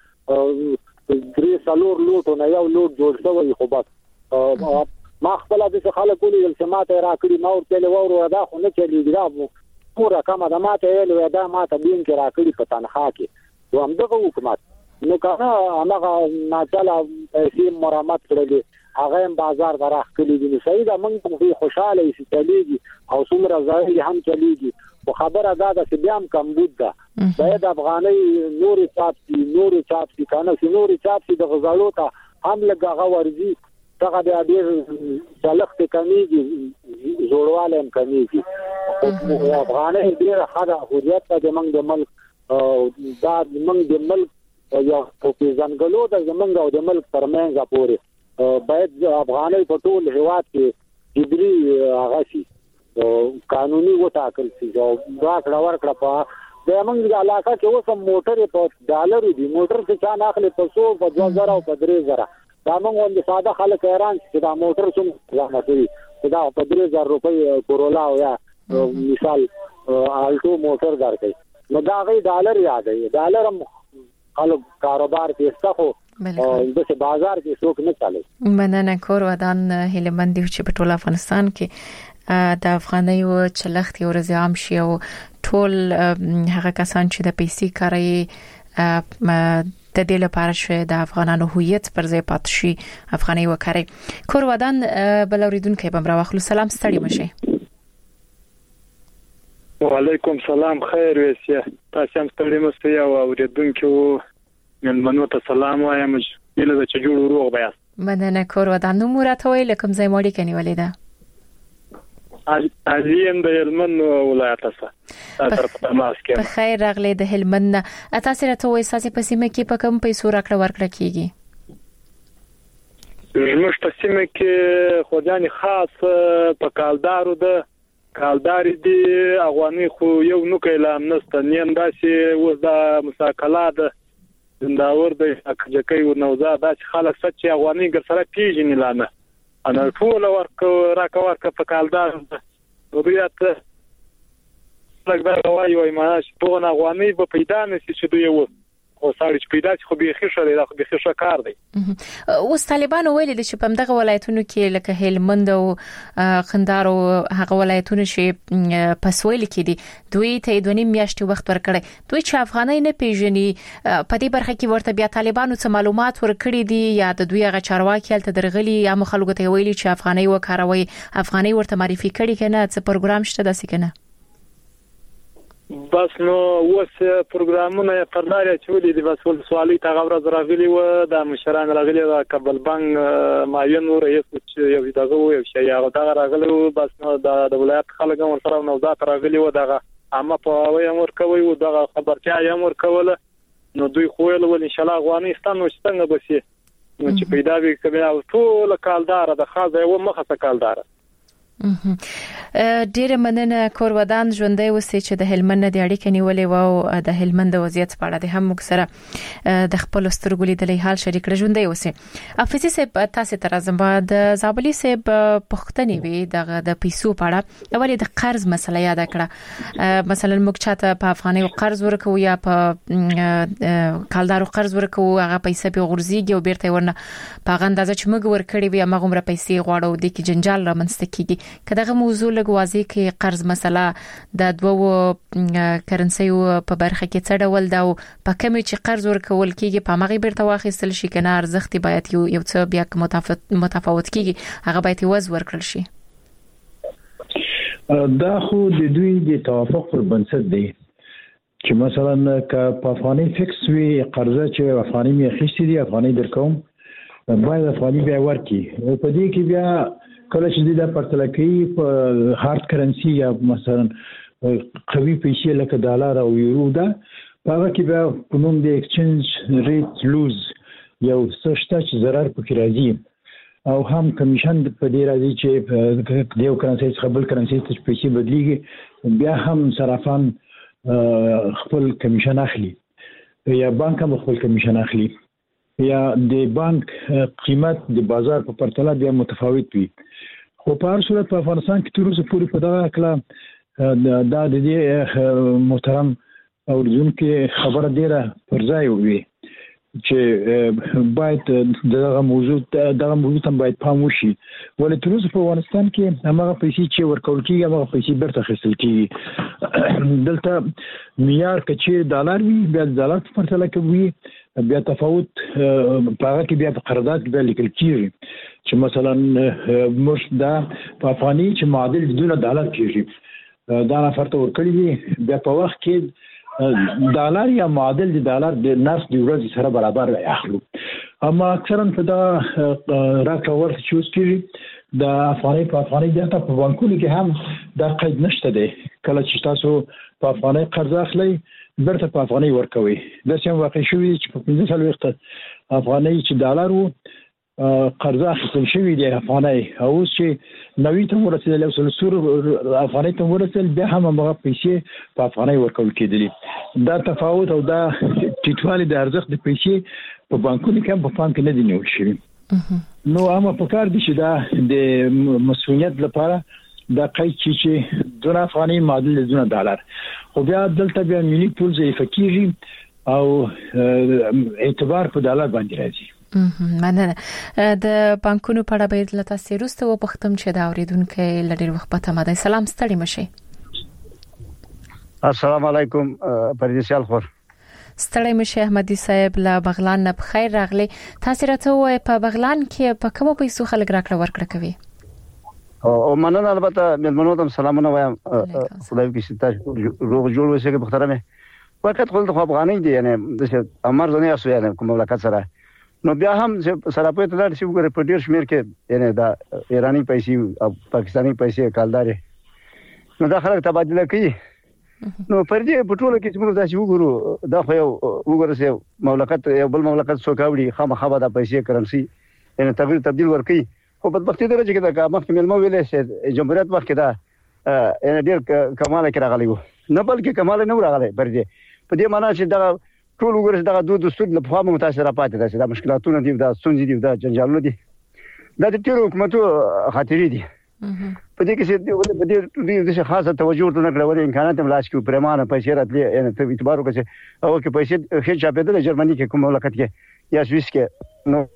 درې سالور لوټ نه یو لوټ جوړ شوی خو بس ما خپل د خلکو له سماته راکړي ما ورته وورو دا خو نه چلیږي دا پورا کما د ماته له دا ماته بین کې راکړي په تنخوا کې نو هم دغه حکومت نو کنه هغه ناچاله پیسې مرامت کړلې هغه هم بازار ته راخلي دي سیدا موږ په خوشاله شي چلیږي او څومره ځای هم چلیږي خو خبره دا ده چې بیا هم کمبود ده باید افغاني نور چاپسي کنه چې نور چاپسي د غزالو ته هم لګه ورزي دغه د ډیر چلخت کمیږي جوړواله هم کمیږي افغاني ډیر خاطر حریت د منګ د ملک دا منګ د ملک یا په ځنګلو د منګ او د ملک ترمنځ پورې باید افغاني په ټول هیواد کې جبري هغه شي قانوني وټاکل شي او دا ورکړه په د منګ د علاقه کې اوس موټر په ډالر دي موټر څخه چا ناخله په 100 په 2000 او په 3000 دا موږ د ساده خلک ایران چې دا موټر څومره ځانګړي چې دا په 3000 روپۍ کورولا او یا مثال الټو موټر درکې نو دا غي ډالر یاد دی ډالر هم خلک کاروبار کې ستخو د بازار کې څوک نه چالي مننه کور ودان هلمند دی چې په ټول افغانستان کې د افغانیو چلخت یو رضام شي او ټول هغه کسان چې د پیسې کاري د دې لپاره چې د افغانانو هویت پر ځای پات شي افغاني وکړي کور ودان بل اوریدونکو به راوخلو سلام ستړي مشه وعلیکم سلام خیر وسه تاسو هم ستړي مشه او اوریدونکو منو ته سلام وایم اله چې جوړ روغ بیا مننه کور ودان نو مرته ویل کوم ځای موري کني ولیدا علیم د هلمند ولایت څخه تر په تماس کې په خیر راغلی د هلمند تاسو راته وایي ساسي په سیمه کې په کوم پیسو راکړه ورکړه کیږي زموږ په سیمه کې خداني خاص په کالدارو د کالداري دی افغاني خو یو نو کلام نسته نیم داسې و د مساکلات زنداور د اکجکې و نوزا داسې خلک سچ افغاني ګرځره پیژنې لانه انا ټول ورکه په کالدار وبیات لکه وایي ماش په افغاني په پیدا نشي چې دوی و او ساري چې پیدا خو به خښه لري خو به خښه کار دی اوس طالبان ویل دي چې په دغه ولایتونو کې لکه هلمند او خندار او هغه ولایتونو چې پسویل کې دي دوی ته د 2 میاشتې وخت ورکړي دوی چې افغاني نه پیژني په دې برخه کې ورته بیا طالبانو څه معلومات ورکړي دي یا د دوی هغه چارواکي ته درغلي یا مخالفت ویلي چې افغاني وکاروي افغاني ورته معرفي کړي کنه څه پروګرام شته داسې کنه بس نو وس پروګرامونه پرداري چولې دي بس ول سوالي تا غوړ زراغلي و د مشران راغلي د کابل بانک ماین رئیس چې یو دغه یو شی هغه دا راغلي بس نو د ولایت خلک هم سره نوزات راغلي و دغه اما په وای امر کوي و دغه خبرتیا یې امر کوله نو دوی خو ول ان شاء الله افغانستان نو څنګه بسي نو چې پیدا وي کبه او ټول کالدار د خاصه یو مخه کالدار ډیره مننه کور ودان ژوندۍ اوسې چې د هلمند د اړیکې نیولې او د هلمند د وضعیت په اړه د هم موږ سره د خپل سترګو لیدلې حال شریک کړ ژوندۍ اوسې افیسي صاحب تاسو ته راځم د زابلی صاحب پښتني وي د پیسو په اړه ولې د قرض مسله یاد کړه مثلا موږ چاته په افغاني قرض ورکو یا په کالدارو قرض ورکو هغه پیسې په غورځيږي او بیرته ورنه په غندازه چې موږ ورکړي وي هغه عمر پیسې غواړو د کی جنجال رامنځته کیږي کداغه موضوع لږ واضح کې قرض مسله د دوو کرنسیو په برخه کې څه ډول دا او په کوم چې قرض ورکول کیږي په مغي بیرته واخیستل شي کنه ارزښت باید یو څه بیا متفاوت کیږي هغه باید وز ورکړل شي دا خو د دوی د توافق پر بنسټ دی چې مثلا که په افغاني فکس وی قرضه چې افغاني می اخیستي دي افغاني درکوم باید افغاني بیا ورکی او په دې کې بیا کله چې د پرتله کوي په هارد کرنسي یا مثلا قوي پیسې لکه ډالر او یورو دا هغه کې بیا په نوم د ایکسچینج ریټ لوز یو څه شته چې ضرر پکې راځي او هم کمیشن په دې راځي چې د یو کرنسي څخه بل کرنسي ته پیسې بدلیږي بیا هم صرافان خپل کمیشن اخلي یا بانک هم خپل کمیشن اخلي یا د بانک قیمت د بازار په پرتله بیا متفاوت وي خو په هر صورت په افغانستان کې تر اوسه پورې په دغه کله دا د دې محترم اوریدونکو خبره ډیره پر ځای وي چې باید دغه موضوع ته باید پام وشي ولې تر اوسه په افغانستان کې هغه پیسې چې ورکول کیږي هغه پیسې برته اخیستل کیږي دلته معیار کچې ډالر وي بیا ډالر په پرتله کې وي بیا تفاوت هغه کې بیا په قرارداد کې لیکل کیږي چې مثلا موږ دا په افغاني چې معادل بدون ډالر کیږي دا نفر ته ورکړي دي بیا په وخت کې ډالر یا معادل د ډالر د نرخ د ورځې سره برابر اخلو اما اکثرا په دا راکړه ورکړه چې اوس کیږي د افغاني په افغاني داتا په بانکونو کې هم دا قید نشته دی کله چې تاسو په افغاني قرض اخلئ برته په افغاني ورکوي دا چې واقع شوی چې په 15 وخت افغاني چې ډالر وو قرض اخیستل شوی دی افغاني او چې نوی ته ورسېدل او سلسور افغاني ته ورسېدل بیا هم هغه پیسې په افغاني ورکول کېدلی دا تفاوت او دا ټیټوالی د ارزښت د پیسې په بانکونو کې په بانک نه دی نیول شوی نو اما په کار دي چې دا د مسؤلیت لپاره دا قید چې دونه افغاني معادل دونه ډالر خو بیا دلته بیا ملي پول ضعیف کیږي او اعتبار په ډالر باندې راځي مننه د بانکونو په اړه باید لته سیروسته و پختم چې دا اوریدونکو لډیر وخت په تمه ده سلام ستړي مشي السلام علیکم پردیسیال خور ستړي مشي احمدي صاحب لا بغلان نه بخیر راغلي تاسو راته وای په بغلان کې په کومو پیسو خلک راکړه ورکړه کوي او مننه البته ملمنو ته سلامونه وایم خدای دې ستاسو روغ جوړ وسه کې محترمه وخت خپل د افغاني دي یعنی د امر ځنه اسو یعنی کوم مملکت سره نو بیا هم سره په تلل شي وګوره په ډیر شمیر کې یعنی دا ایرانی پیسې او پاکستانی پیسې کالدارې نو دا خلک تبادله کوي نو پر دې په ټوله کې چې موږ تاسو وګورو دا خو یو وګوره سه مملکت یو بل مملکت څوکاوړي خامخا د پیسې کرنسي یعنی تبدیل ورکي خو په وخت درجه کې دا مخکې ملمو ویلې چې جمهوریت وخت کې دا ان ډیر کمال کې راغلی وو نه بلکې کمال نه راغلی پر دې په دې معنی چې دا ټول وګورئ دا د دستور په فهم متاثر پاتې ده چې دا مشکلاتونه دي دا ستونزې دي دا جنجالونه دي دا د تیر حکومتو خاطرې دي په دې کې چې په دې خاصه توجه ورته کړو امکانات هم لاس کې پرمانه پیسې راتلې یعنی ته اعتبار وکړي او کې پیسې خې چا په دې جرمني کې کوم مملکت کې یا سويس کې نو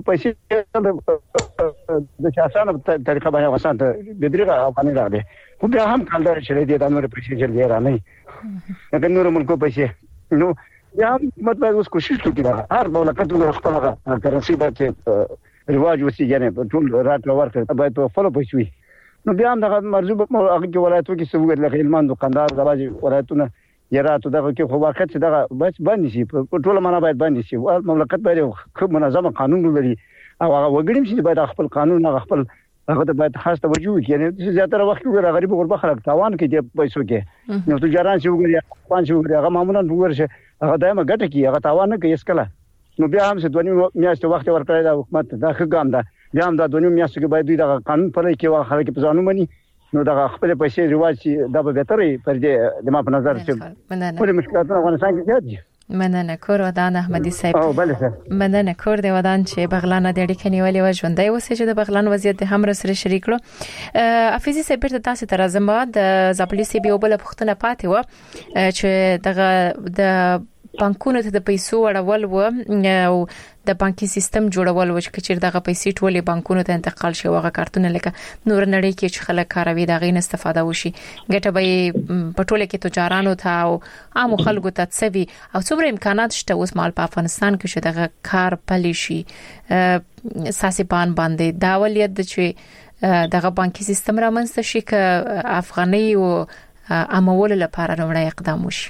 پیسې د شاسانه طریقه باندې وسان ته بدرګه افغاني راغلي خو بیا هم کالدار چې دې د نور پیسې جلدی را نه اګه نور ملکو پیسې نو یا مطلب اوس کوشش وکړه هر مملکت له خپل کرنسي باندې رواج وسی یعنی ټول راټ ورکړه باید په فلو پیسې نو بیا هم د مرزوب هغه کې ولایتو کې سوګر لکه هلمند او قندهار د باجی ولایتونه یراتو دغه کې خو واقعیت چې دغه بس باندې شي په ټول معنا باید باندې شي او مملکت باید خو منظم قانون لري او هغه وګړي چې باید خپل قانون خپل هغه ته باید خاص توجه وکړي یعنی زیاتره وخت وګړي غریب غربه خلک تاوان کوي د پیسو کې نو تجاران چې وګړي پانچ وګړي هغه معمولا وګړي هغه دایمه ګټه کوي هغه تاوان نه کوي اسکله نو بیا هم څه دونی میاشتې وخت ورکړی دا حکومت دا ښه ګام ده بیا هم دا دونیو میاشتو کې باید دوی د قانون پرې کې واخره کې په ځانو مني نو دا خپل پیسې رواج چې دا به بهتري پر دې د ما په نظر چې ټول مشکلات افغانستان کې زیات دي. مننه کور ودان احمدي صاحب. او بله سر مننه کور دی ودان چې بغلان د اړیکې نیولې و ژوندۍ اوسې چې د بغلان وضعیت هم سره شریک کړو. افیزي صاحب ته تاسو ته راځم د زاپلیسي بیا بل پختنه پاتې و چې دغه د بانکونو ته د پیسو وړول و او د بانکي سیستم جوړول و چې چیرې دغه پیسې ټولې بانکونو ته انتقال شي واغه کارتونه لکه نور نړۍ کې چې خلک کاروي دغه نه استفاده وشي ګټه به په ټوله کې تجارانو ته او عام خلکو ته تسوي او څومره امکانات شته اوس مال په افغانستان کې چې دغه کار پلي شي ساسي پان باندې دا ولیت چې دغه بانکي سیستم رامنځته شي ک افغاني او عامول لپاره نوړی اقدام وشي.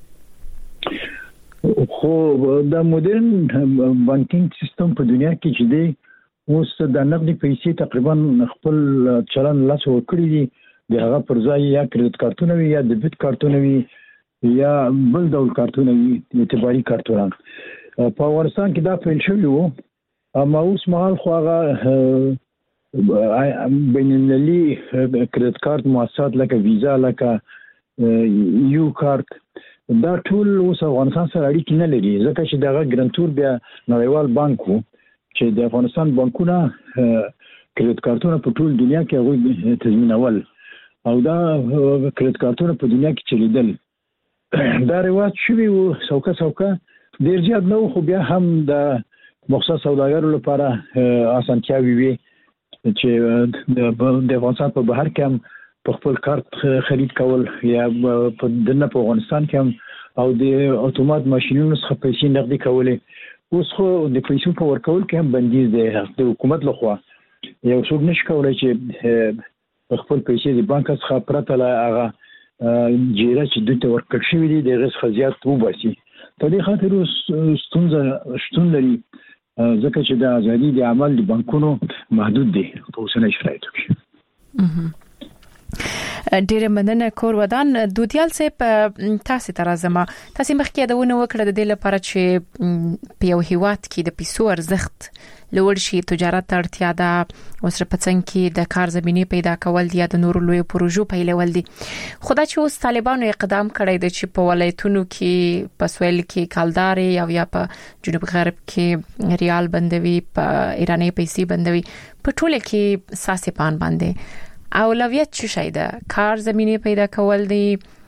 خو د مدرن بانکینګ سیستم په دنیا کې چې دی اوس د نقدي پیسې تقریبا خپل چلن لاس ورکړي دي د هغه پر ځای یا کریډټ کارتونه وي یا ډیبټ کارتونه وي یا بل ډول کارتونه وي اعتباري کارتونه. په افغانستان کې دا فعال شوی وو اما اوس مهال خو هغه بینالمللي کریډټ کارت مؤسسات لکه ویزا لکه یو کارت دا ټول اوس افغانستان سره اړیکې نه لري ځکه چې دغه ګرانتور بیا نړیوال بانک وو چې د افغانستان بانکونه کریډټ کارتونه په ټول دنیا کې هغه تضمینول او دا کریډټ کارتونه په دنیا کې چلیدل دا رواج شوی وو څوکه ډیر زیات نو خو بیا هم د مخصوص سوداګرو لپاره اسانتیاوي وي چې د افغانستان په بهر کې هم په خپل کارت خرید کول یا په دنه په افغانستان کې هم او د اتومات ماشينونو څخه پیسې نقدي کولې اوس خو د پیسو په ورکول کې هم بندیز دی د حکومت لخوا یو څوک نشي کولای چې خپل پیسې د بانک څخه پرته لا هغه جیره چې دوی ته ورکړ شوی دی د غس خزيات وباسي. په دې خاطر اوس ستونزه شتون لري ځکه چې د ازادي د عمل د بانکونو محدود دي په اوسنۍ شرایطو کې. ډیره مننه کور ودان دودیال صاحب تاسو ته راځم. تاسو مخکې دا ونه وکړه د دې لپاره چې په یو هیواد کې د پیسو ارزښت لوړ شي تجارت اړتیا ده او سره پڅنګ کې د کار زمينه پیدا کول دي د نورو لوی پروژو پیلول دي. خدای چې اوس طالبانو اقدام کړی دی چې په ولایتونو کې په سویل کې کالداري او یا په جنوب غرب کې ریال بندوي په ایراني پیسې بندوي په ټوله کې ساسي پان باندې اولویت څه شي ده کار زمينه پیدا کول دي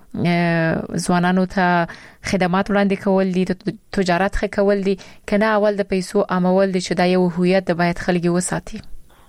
ځوانانو ته خدمات وړاندې کول دي تجارت ښه کول دي کنه اول د پیسو عامول دي چې دا یو هویت د باید خلګي وساتي.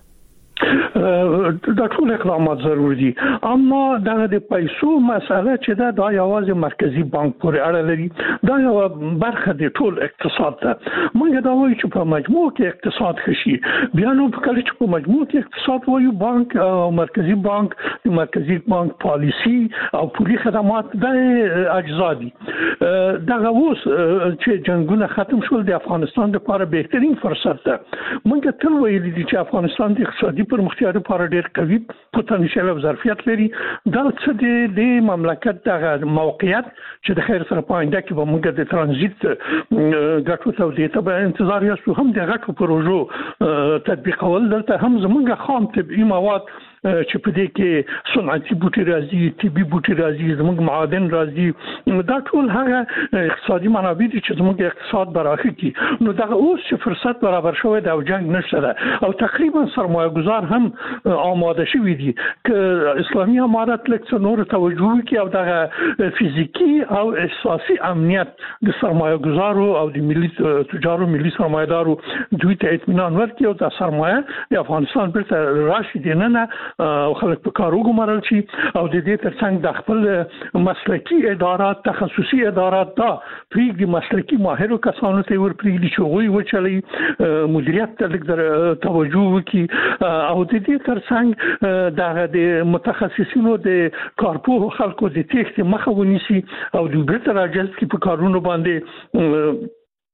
دا ټول اقدامات ضروري دي اما دا د پیسو مسله چې دا یوازې مرکزی بانک پورې اړه لري دا یو برخه د ټول اقتصاد ده. موږ دا وایو چې په مجموع کې اقتصاد خشي بیا نو په کله چې په مجموع کې اقتصاد وایو بانک او مرکزی بانک د مرکزی بانک پالیسی او پولي خدمات د اجزا دي. دا اوس چې جنگونه ختم شول د افغانستان لپاره بهترین فرصت ده. موږ تل ویلي دي چې افغانستان د اقتصادي پرمختیا لپاره ډېر قوي پوتنشل او ظرفیت لري. دا څه د مملکت د موقعیت چې د خیر سره پاینده کې به موږ د ترانزیت ګټو تولیدات به انتظار یاستو هم د غټو پروژو تطبیقول دلته هم زموږ خام طبي مواد چې په دې کې صنعتي بوټي راځي طبي بوټي راځي زموږ معادن راځي دا ټول هغه اقتصادي منابع دي چې زموږ اقتصاد براخي کی نو دا اوس چې فرصت برابر شوی د جنگ نشته او تقریبا سرمایه گذار هم آماده شوی دي ک اسلامي امارات لکه نور توجه کوي او دا فزیکی او اساسي امنیت د سرمایه گذارو او د ملي تجارو ملي سرمایدارو دوی ته اطمینان ورکړي او د سرمایه د افغانستان پر راشي دینه او خلک په کار وګمارل شي او د دې ترڅنګ د خپل مسلکی ادارات تخصصي ادارات دا پریږدي مسلکی ماهر کسانو ته ورپریږدي چې وي وچلي مدیریت ته لږ توجه وکړي او د دې ترڅنګ د متخصصینو د کارپوه خلکو د تخت مخه ونیسي او د برتر اجازه کې په کارونو باندې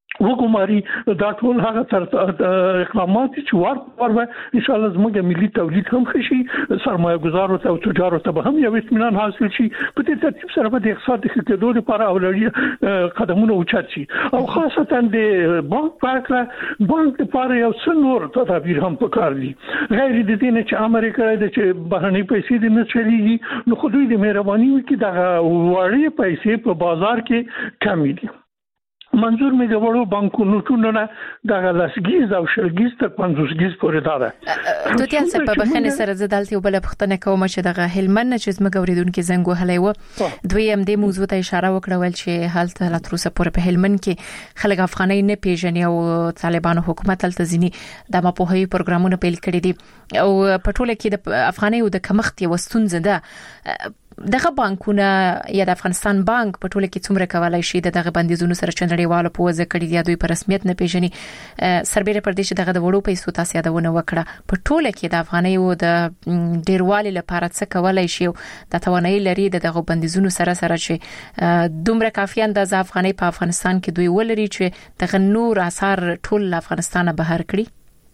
وګماري دا ټول هغه تر اقدامات چې ورته ان شاء الله زموږ ملي تولید هم خشي سرمایه گذارو ته او تجارت ته به هم یو اطمینان حاصل شي په دې ترتیب سره به د اقتصاد ښه کېدو لپاره اولوي قدمونه اوچت شي او خاصتا د بانک لپاره یو څه نور تدابیر هم پکار دي غیر د دې نه چې امریکا د چې بهرنۍ پیسې د نه چلیږي نو خو دوی د مهرباني وکړي دغه وړې پیسې په بازار کې کمې دي منظور مې د وړو بانکو نوټونو نه د لاسګیز او شلګیز تر 50 پورې ده دوی تل څه په بخنه سره زدالتي وبله پختنه کوم چې دغه هلمند چې زما غوریدونکو زنګ وهلې و دوی هم د موضوع ته اشاره وکړه ول چې حالت لا تر اوسه پورې په هلمند کې خلک افغاني نه پیژني او طالبانو حکومت تل ځنی د ماپوهي پروګرامونه پیل کړی دي او په ټوله کې د افغاني او د کمښت وستونزه ده دغه بانکونه یا د افغانستان بانک په ټوله کې څومره کولای شي دغه بندیزونو سره چندړیواله په وځ کړی دی دوی په رسمیت نه پیژني سربېره پر دې چې دغه د وړو پیسو تاسو یادونه وکړه په ټوله کې د افغاني او د ډیروالي لپاره څه کولای شي د توانایي لري دغه بندیزونو سره چې دومره کافي اندازه افغاني په افغانستان کې دوی ولري چې دغه نور اثر ټول افغانستان بهر کړي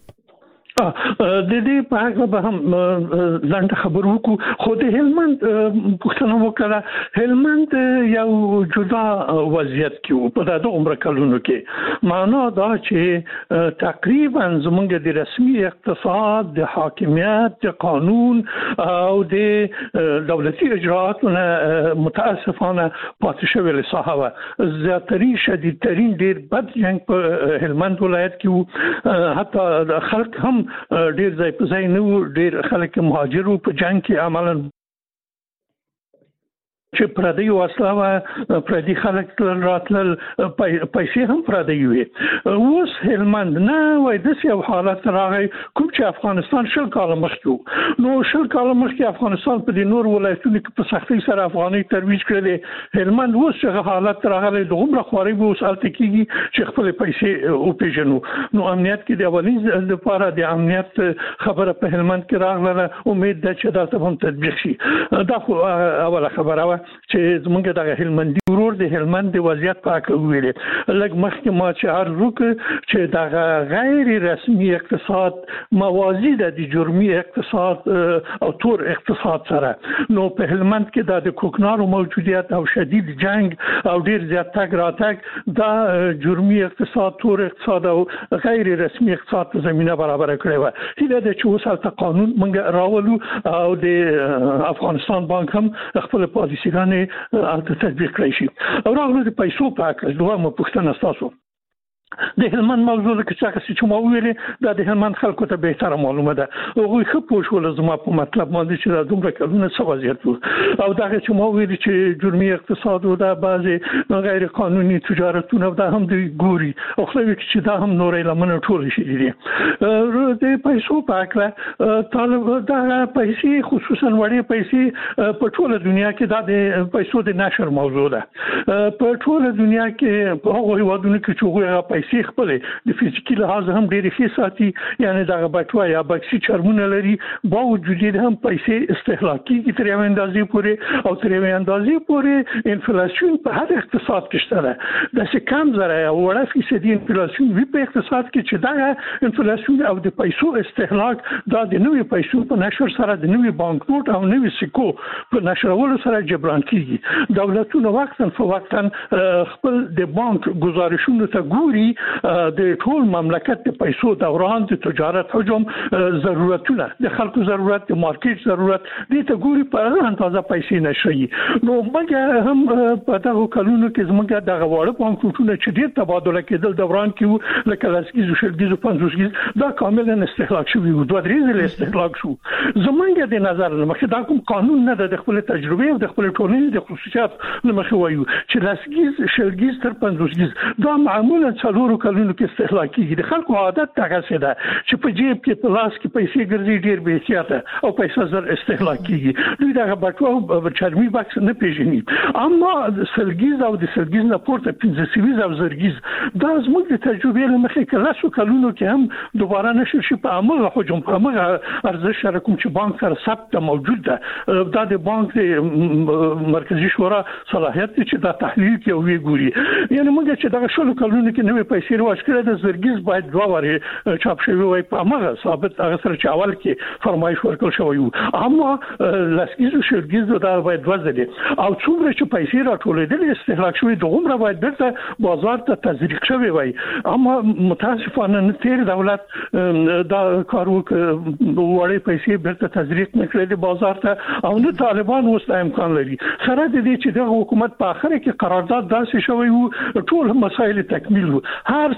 د دې په هغه به هم لاندې خبر وکړو خو د هلمند پښتنو وکړه هلمند یو جدا وضعیت کې په دغه عمر کلونو کې معنا دا چې تقریبا زمونږ د رسمي اقتصاد د حاکمیت د قانون او د دولتي اجراءاتونه متاسفانه پاتې شوی له صحابه زیاترین شدیدترین ډیر بد جنگ په هلمند ولایت کې حتی خلک هم ډیر ځای په ځای نو ډیر خلک مهاجرو په جنگ کې عملاً چې پردي واسطه پردي خلک راتل پیسې هم پردي وي اوس هلمند نه وای د یو حالت راغی کوم چې افغانستان شل کال مخکې نو شل کال مخکې افغانستان په دې نور ولایتونو کې په سختۍ سره افغاني ترویج کړل هلمند اوس څنګه حالت راغلی د عمر خوري به اوس الته کېږي چې خپل پیسې او پیژنو نو امنیت کې د اولین لپاره د امنیت خبره په هلمند کې راغله امید ده چې دا هم تطبیق شي دا خو اوله خبره چې زمونږ د هلمندي ورور د هلمند د وضعیت په اړه ویل لکه مخکې ما چې عرض وکړ چې د غیر رسمي اقتصاد موازی د جرمي اقتصاد او تور اقتصاد سره نو په هلمند کې د کوکنارو موجودیت او شدید جنگ او ډیر زیات تګ راتګ د جرمي اقتصاد تور اقتصاد او غیر رسمي اقتصاد په زمينه برابر کړی و چې د چوسالت قانون منګ راولو او د افغانستان بانک هم خپل پالیسیګان تطبیق کړی شي او راغله د پیسو په اړه دوه مپوښتنه تاسو د هلمند موضوع کې چې ما ویلې د هلمند خلکو ته به تر معلومه ده او خو په شول زما په مطلب باندې چې د دومره کلونه څه وضعیت او دا چې ما ویلې چې جرمي اقتصاد او د بعضي غیر قانوني تجارتونه دا هم د ګوري او خو چې دا هم نورې لمنه ټول شي دي د پیسو په اړه طالب دا پیسې خصوصا وړي پیسې په ټوله دنیا کې د پیسو د نشر موضوع ده په ټوله دنیا کې په هغه هیوادونو کې چې هغه پیسې خپل د فزیکي لحاظ هم ډېری ښه ساتي یعنی دا بټوا یا بکسي چرمونه لري باوجود هم پیسې استهلاکي تر یو اندازې پورې او تر یو اندازې پورې انفلیشن په هر اقتصاد کې شته ده د څه کم زره وړه فیصدي انفلیشن وی په اقتصاد کې چې دا انفلیشن او د پیسو استهلاک دا د نوې پیسو په نشر سره د نوې بانک نوټ او نوې سکو په نشرولو سره جبران کیږي دولتونه وقتا فوقتا خپل د بانک گزارشونو ته ګوري د ټول مملکت د پیسو دوران د تجارت حجم ضرورتونه د خلکو ضرورت د مارکیټ ضرورت دې ته ګوري په اندازه پیسې نشي نو موږ هم په دغه کلونو کې زموږ د غواړو بانکونو چې ډیر تبادله کېدل دوران کې لکه لاسګیز او شلګیز او پنځوسګیز دا کاملا استهلاک شوی و دوه درې ځله استهلاک شو زموږ د نظر مخې دا کوم قانون نه د خپل تجربه او د خپل ټولنې د خصوصیات لمخې وایو چې لاسګیز شلګیز تر پنځوسګیز دا معمولا څلورو کلونو کې استهلاک کیږي د خلکو عادت دغه څه ده چې په جیب کې په لاس کې پیسې ګرځي ډیر به احتیاط او پیسې زر استهلاک کیږي دوی دغه بټو چرمي بکس نه پیژني اما سلګیز او د سلګیز نه پورته 15 او زرګیز دا زموږ د تجربې له مخې کې لاسو کلونو کې هم دوباره نشر شي په عمل حجم په عمل ارزش سره کوم چې بانک سره ثبت موجود ده دا د بانک مرکزی شورا صلاحیت چې دا تحلیل کوي او وی ګوري یعنی موږ چې دغه شلو کلونو کې نوې نوې پیسې رواج کړې د زرګیز باید 2 واره چاپ شوی وي په هغه ثابت هغه سره چې اول کې فرمایش ورکړل شوی وو اما لاسګیز او شرګیز دا باید 2 ځلې او څومره چې پیسې راټولېدل استهلاک شوی دومره باید بیرته بازار ته تزریق شوی وي اما متاسفانه تیر دولت دا کارو وړي پیسې بیرته تزریق نکړي د بازار ته او نه طالبان اوس امکان لري سره د دې چې د حکومت په اخر کې قرارداد داسې شوی وو ټول مسایل تکمیل وو هر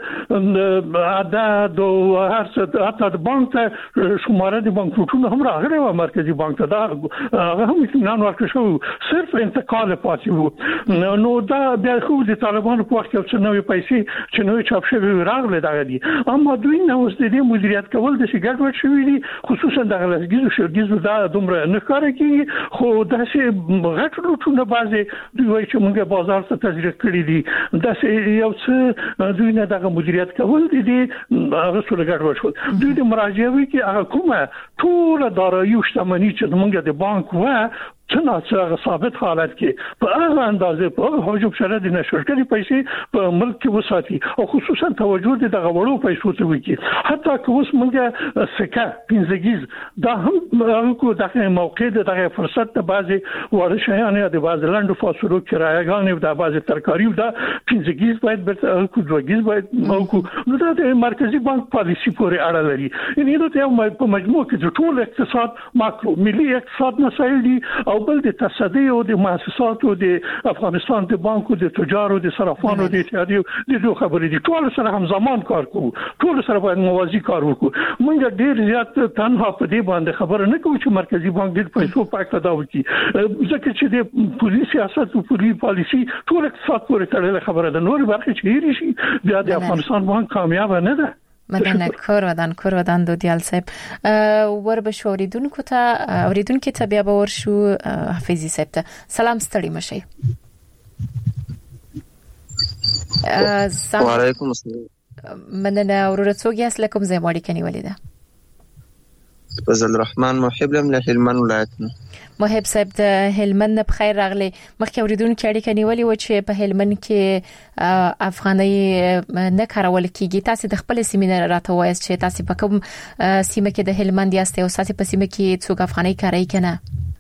څه عدد او هر څه حتی د بانک ته شماره د بانکونو هم راغلی و مرکزی بانک ته دا هغه هم اطمینان ورکړ شو صرف انتقال پاتې وو نو دا بیا خو د طالبانو په وخت کې څه نوې پیسې چې نوې چاپ شوی راغله دا دي اما دوی نو اوس د دې مدیریت کول د شګړ شوی دي خصوصا د غلطګیز او شرګیز دا دومره نه کار کوي خو دا چې غټ لوټونه بازي دوی وایي چې موږ بازار ته تزریق کړی دي دا چې یو څه دوی نه دغه مدیریت کول دي هغه څه لګړ شو دوی د مراجعوي کې هغه کومه ټول دارایی او شتمنۍ چې موږ د بانک و څنګه ثابت حالت کې په هغه اندازې په حجم سره د نشورکري پیسې په ملک کې وساتي او خصوصا توجه د دغه وړو پیسو ته وکړي حتی که اوس موږ سکه پنځګیز دا هم کو دغه موقع دغه فرصت ته بعضي وړ شیان د بعض لاندو فاصلو کرایګان د بعض ترکاری دا پنځګیز باید به کو دوګیز باید او نو د مرکزی بانک پالیسی پورې اړه لري یعنی دا په مجموع کې د ټول اقتصاد ماکرو ملي اقتصاد مسایل دي او بل د تصدی او د مؤسساتو د افغانستان د بانکو د تجارو د صرافانو د اتحادیو د دوه خبرې دي ټول سره هم زمان کار کوو ټول سره باید موازی کار وکړو موږ ډیر زیات تنها په دې باندې خبره نه کوو چې مرکزی بانک د پیسو پاک ادا وکړي ځکه چې د پولیس سیاست او پالیسی ټول اقتصاد پورې تړلې خبره ده نور برخه چې هیڅ شي بیا د افغانستان بانک کامیاب نه ده مدنه کور ودان دو دیال صاحب ور به شوریدونکو ته بیا به ورشو حفیظی صاحب ته سلام ستړي مشي وعلیکم السلام مننه ورته څوګي اس لکم زموړي کني ولیدا فضل الرحمن محب لم له هلمند ولایت محب صاحب د هلمند په خیر راغلی مخکې اوریدونکو اړیکه نیولې و چې په هلمند کې افغاني نه کارول کیږي تاسو د خپل سیمینار راته وایي چې تاسو په کوم سیمه کې د هلمند یاست او تاسو په سیمه کې څوک افغاني کاري کنه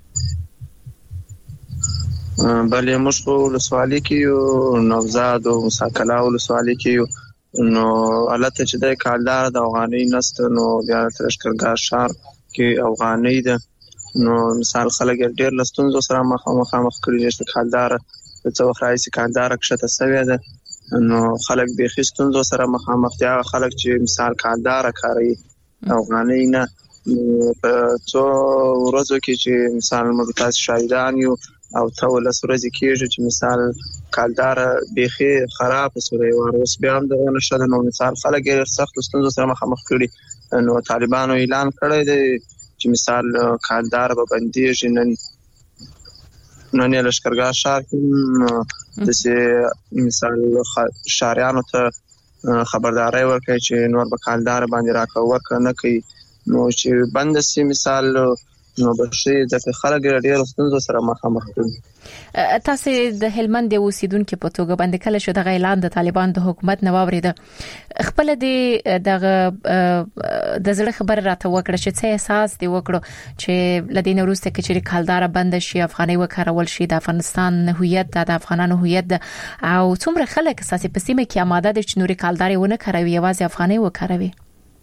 بلې موږ په سوالي کې نوزاد او مساکلا او سوالي کې نو البته چې د کالدار د افغاني نست نو بیا ترشکرګا شهر کې افغاني ده نو مثال خلک ډېر لستونزو سره مخامخ کړي چې کالدار څه وخت راځي کالدار کښته سوي ده نو خلک به خستونزو سره مخامخ دي خلک چې مثال کالدار کوي افغاني نه په څو ورځو کې چې مثال موږ تاسو شاهدان یو او ته ولس ورځي کېږي چې مثال کالدار بيخي خراب سوري ورس بیا هم دغه نشته نو مثال خلک ډېر سخت ستونزو سره مخامخ کړي نو طالبانو اعلان کړی دی چې مثال کالدار به بندي نن لشکرګا شهر د سه مثال شهريانو ته خبرداري ورکړي چې نور به کالدار باندې راکاو ورکنه کوي نو چې بند سي مثال نو بشي د خلک ډېر ستونزو سره مخامخ دي تاسو د هلمند د اوسیدونکو په توګه باندې کله شو د اعلان د طالبان د حکومت نه واوریده خپل دغه د زړه خبر راته وکړه چې څه احساس دی وکړو چې لدین وروسته کې چې کالدار بند شي افغاني وکړول شي د افغانستان هویت د افغانانو هویت او څومره خلک اساسي په سیمه کې آماده دي چې نوري کالدار ونه کاروي یوازې افغاني وکړوي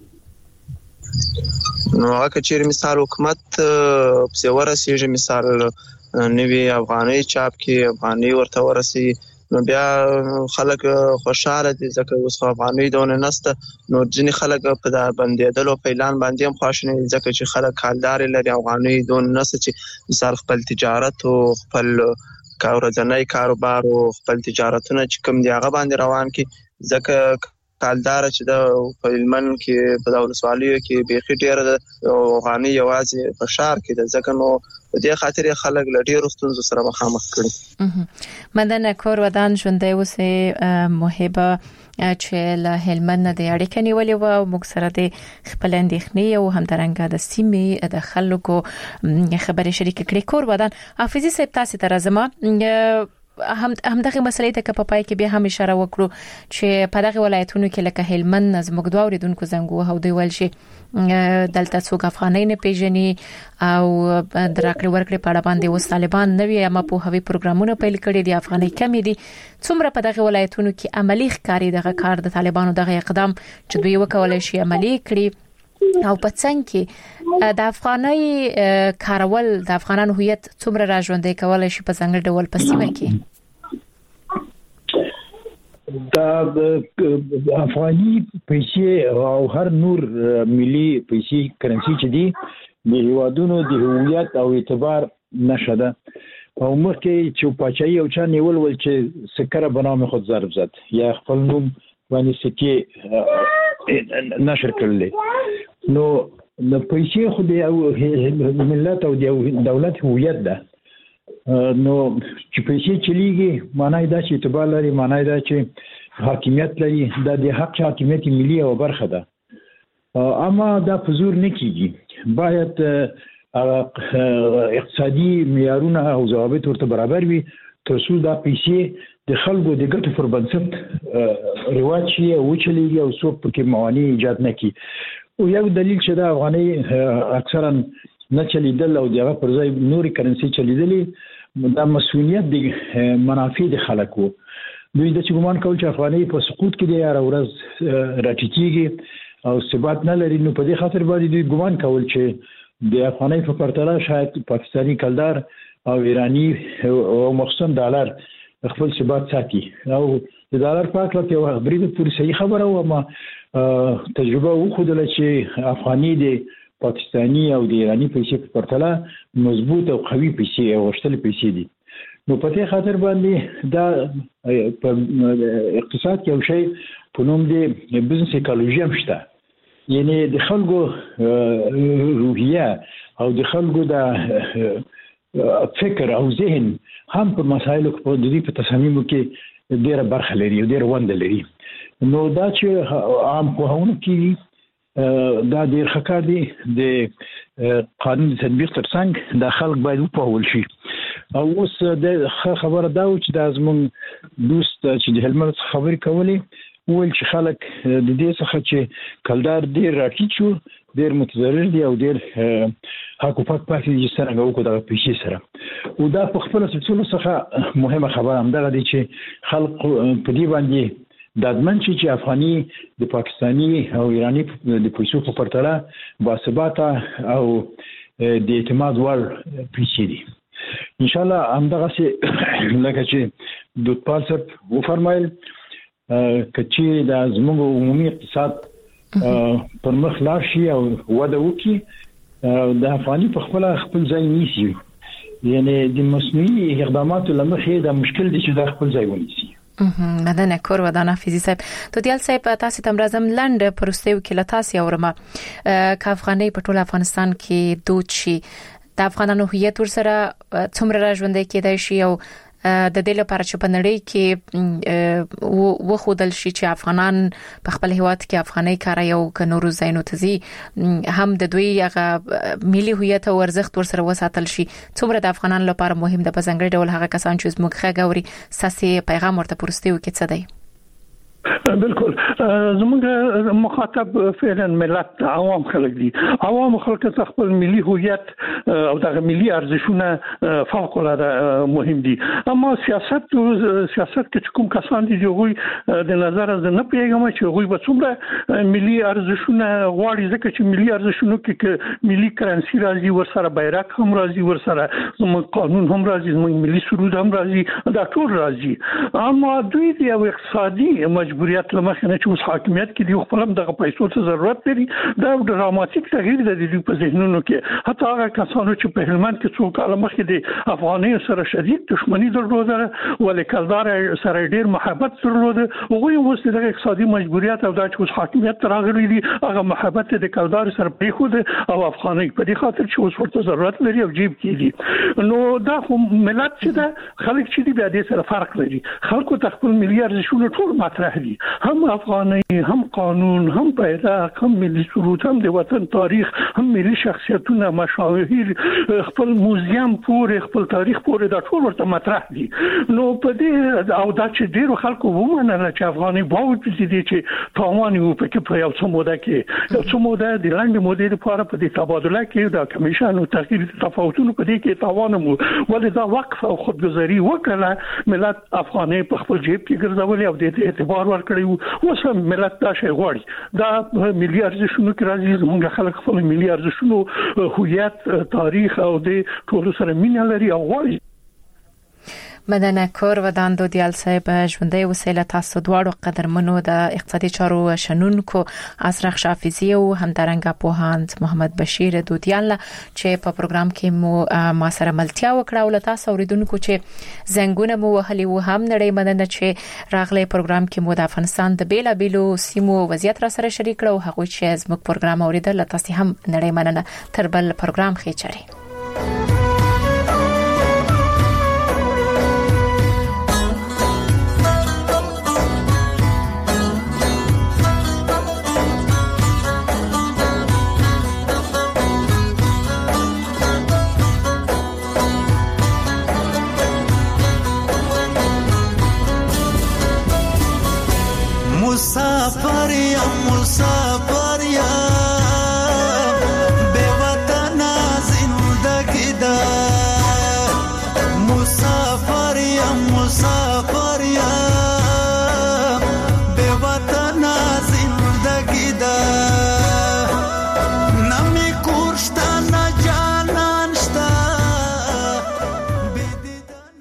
نو هغه چې مثال حکومت په ورسېږي مثال نوی افغاني چاپ کې افغاني ورته ورسي نو بیا خلک خوشاله دي ځکه اوس افغاني دونه نسته نو ځینې خلک په دا بندیدل او په اعلان باندې هم خوشاله دي ځکه چې خلک کالدار لري افغاني دونه نسته چې مثال خپل تجارت او خپل کاروباري کاروبار او خپل تجارتونه چې کوم دی هغه باندې روان کی ځکه کالدار چې د فلمن کې په داول سوالیو کې بيخي ډیر د افغاني یوازې په شهر کې د ځکه نو په دې خاطر خلک لډیر ستونزو سره مخامخ کړي مدن کور ودان ژوندۍ اوسې محبه چې له هلمند د اړیکې نیولې و موږ سره د خپل اندېښنې او همدارنګه د سیمې د خلکو خبرې شریک کړې کور ودان حافظي صاحب تاسو ته راځم همدغه مسلې ته په پای کې بیا هم اشاره وکړو چې په دغه ولایتونو کې لکه هلمند زموږ دوه اوریدونکو زنګو او دوی ول شي دلته څوک افغانۍ نه پیژني او دراکړې ورکړې په اړه باندې اوس طالبان نوې اما په هوی پروګرامونه پیل کړي دي افغانۍ کمې دي څومره په دغه ولایتونو کې عملی ښکاری دغه کار د طالبانو دغه اقدام چې دوی وکولای شي عملی کړي او په څنګه کې د افغانۍ کارول د افغانانو هویت څومره راژوندې کولای شي په څنګه ډول په سیمه کې دا افغاني پیسې او هر نور ملي پیسې کرنسي چې دي د هیوادونو د هویت او اعتبار نشه ده او مخکې چې پاچاهي او چا نیول ول چې سکره بنامه خود ضرب زد یا خپل نوم باندې سکه نشر کړل نو د پیسې خو د ملت او د دولت هویت ده نو چې پیسې چلیږي معنی دا چې اعتبار لري معنی دا چې حاکمیت لري دا د حق حاکمیت ملي او برخه ده اما دا فزور نه کیږي باید اقتصادي معیارونه او ضوابط ورته برابر وي ترڅو دا پیسې د خلکو د ګټو پر بنسټ رواج شي او چلیږي او څوک پکې موانع ایجاد نه کړي او یو دلیل چې دا افغانۍ اکثرا نه چلیدل او دغه پر ځای نوري کرنسي چلیدلې دا مسؤلیت د منافع د خلکو دوی د ګمان کول چې افغانۍ په سقوط کې دی هر ورځ راټیټیږي او ثبات نه لري نو په دې خاطر باندې دوی ګمان کول چې د افغانۍ په پرتله شاید پاکستاني کلدار او ایرانی او مخصوصا ډالر خپل ثبات ساتي او د ډالر په اړه یو خبرې پوری صحیح خبره و ما تجربه وخدله چې افغاني د پاکستاني او د ایرانی پیسې په پرتله مضبوط او قوي پیسې او غشتل پیسې دي نو په دې خاطر باندې دا په اقتصاد کې یو شی په نوم د بزنس ایکولوژي هم شته یعنی د خلکو روحیه او د خلکو د فکر او ذهن هم په مسایلو کې په دې په تصمیمو کې ډیره برخه لري ډیره ونده لري نو دا چې عام قانون کې دا ډیر ښه دی د قانون تطبیق ترڅنګ د خلک باید وپوهول شي او اوس د خبره دا و چې د ازمن دوست چې د هلمند خبرې کولې ول چې خلک د دې څخه چې کلدار ډیر راټیټ شو ډیر متضرر دي او ډیر حکومت پاتې دي سره غوښتل د پیسې سره او دا په خپل سلسله څخه مهمه خبره هم ده چې خلک په دې باندې د ادمن چې افغاني د پاکستاني او ایرانی د پیسو په پرتله باثباته او د اعتماد وړ پیسې دي ان شاء الله همدغه څه لکه چې د پالسپ و فرمایل کچې د زموږ عمومي اقتصاد پر مخ لاړ شي او وده وکړي د افغاني په خپل ځای نیسي یعنی د مصنوعي اقداماتو لمخې د مشکل دي چې د خپل ځای ونیسي مدنه کور ودانه فیزی صاحب تو دیال صاحب تاسو تم رازم لند پروستیو کې لتاسي اورما ک افغاني په ټول افغانستان کې دوت شي د افغانانو هویت ور سره څومره راژوندې کېدای شي او د دې لپاره چې په نړۍ کې وخودل شي چې افغانان په خپل هیواد کې افغاني کار یو ک نورو زینو تزي هم د دوی هغه ملي هویت او ارزښت ور سره وساتل شي څومره د افغانانو لپاره مهم ده په څنګه ډول هغه کسان چې زموږ غاوري ساسي پیغام ورته پرستیو کې څه دی بالکل زموږ مخاطب فعلا ملت عوام خلک دي عوام خلک ته خپل ملي هویت او دغه ملي ارزښتونه فوق العاده مهم دي اما سیاست کې کوم کسان دي چې غوي د نظر از نه پیغام چې غوي به څومره ملي ارزښتونه غواړي ځکه چې ملي ارزښتونه کې ملي کرنسي راځي ورسره بیرغ هم راځي ورسره زموږ قانون هم راځي زموږ ملي سرود هم راځي دا ټول راځي اما دوی د اقتصادي مجبوریت لمخې نه چې اوس حاکمیت کې دی خپل هم دغه پیسو ته ضرورت لري دا ډراماتیک تغییر د دې په ذهنونو کې حتی هغه کسانو چې په هلمند کې څو کال مخکې د افغاني سره شدید دښمنی درلوده ولې کلدار سره ډیر محبت درلوده هغه اوس د اقتصادي مجبوریت او د اوس حاکمیت راغلي دي هغه محبت د کلدار سره پریخود او افغاني په دې خاطر چې اوس ورته ضرورت لري او جیب کېږي نو دا ملت چې دا خلک چې دی بیا دې سره فرق لري خلکو تخپل ملي ارزښتونه ټول مطرح دي هم افغاني هم قانون هم بیرغ هم ملي سرود هم د وطن تاریخ هم ملي شخصیتونه مشاهیر خپل موزیم پورې خپل تاریخ پورې د ټول ورته مطرح دي نو په دې او دا چې ډیرو خلکو ومنل چې افغاني باوجود دي چې تاوان یو په یو څه موده کې یو څه موده د لاندې مودې لپاره په دې تبادله کې د کمیشن او تغییر تفاوتونو په دې کې تاوان مو ولې دا وقف او خودگذاری وکړه ملت افغاني په خپل جیب کې ګرځولي او د اعتبار ورکړي اوس هم ملت دا شی غواړي دا ملي ارزښتونو کې راځي زموږ خلک خپل ملي ارزښتونو هویت تاریخ او د ټول سره مینه لري او غواړي مدنه کور و دان دودیال صاحب ژوندۍ وسیله تاسو دواړو قدرمنو د اقتصادي چارو شنونکو ازرخ شافعي او همدارنګه پوهاند محمد بشیر دودیال چې په پروګرام کې مو ما سره ملتیا وکړه او تاسو اوریدونکو چې زنګونه مو وهلي و هم نړۍ مدنه چې راغلي پروګرام کې مو د افغانستان د بیلا بیلو سیمو وضعیت را سره شریک کړو هغه چې زموږ پروګرام اوریدل تاسو هم نړۍ مننه تر بل پروګرام خېچري مسافر یا بے وطن زندگی دا مسافر یا مسافر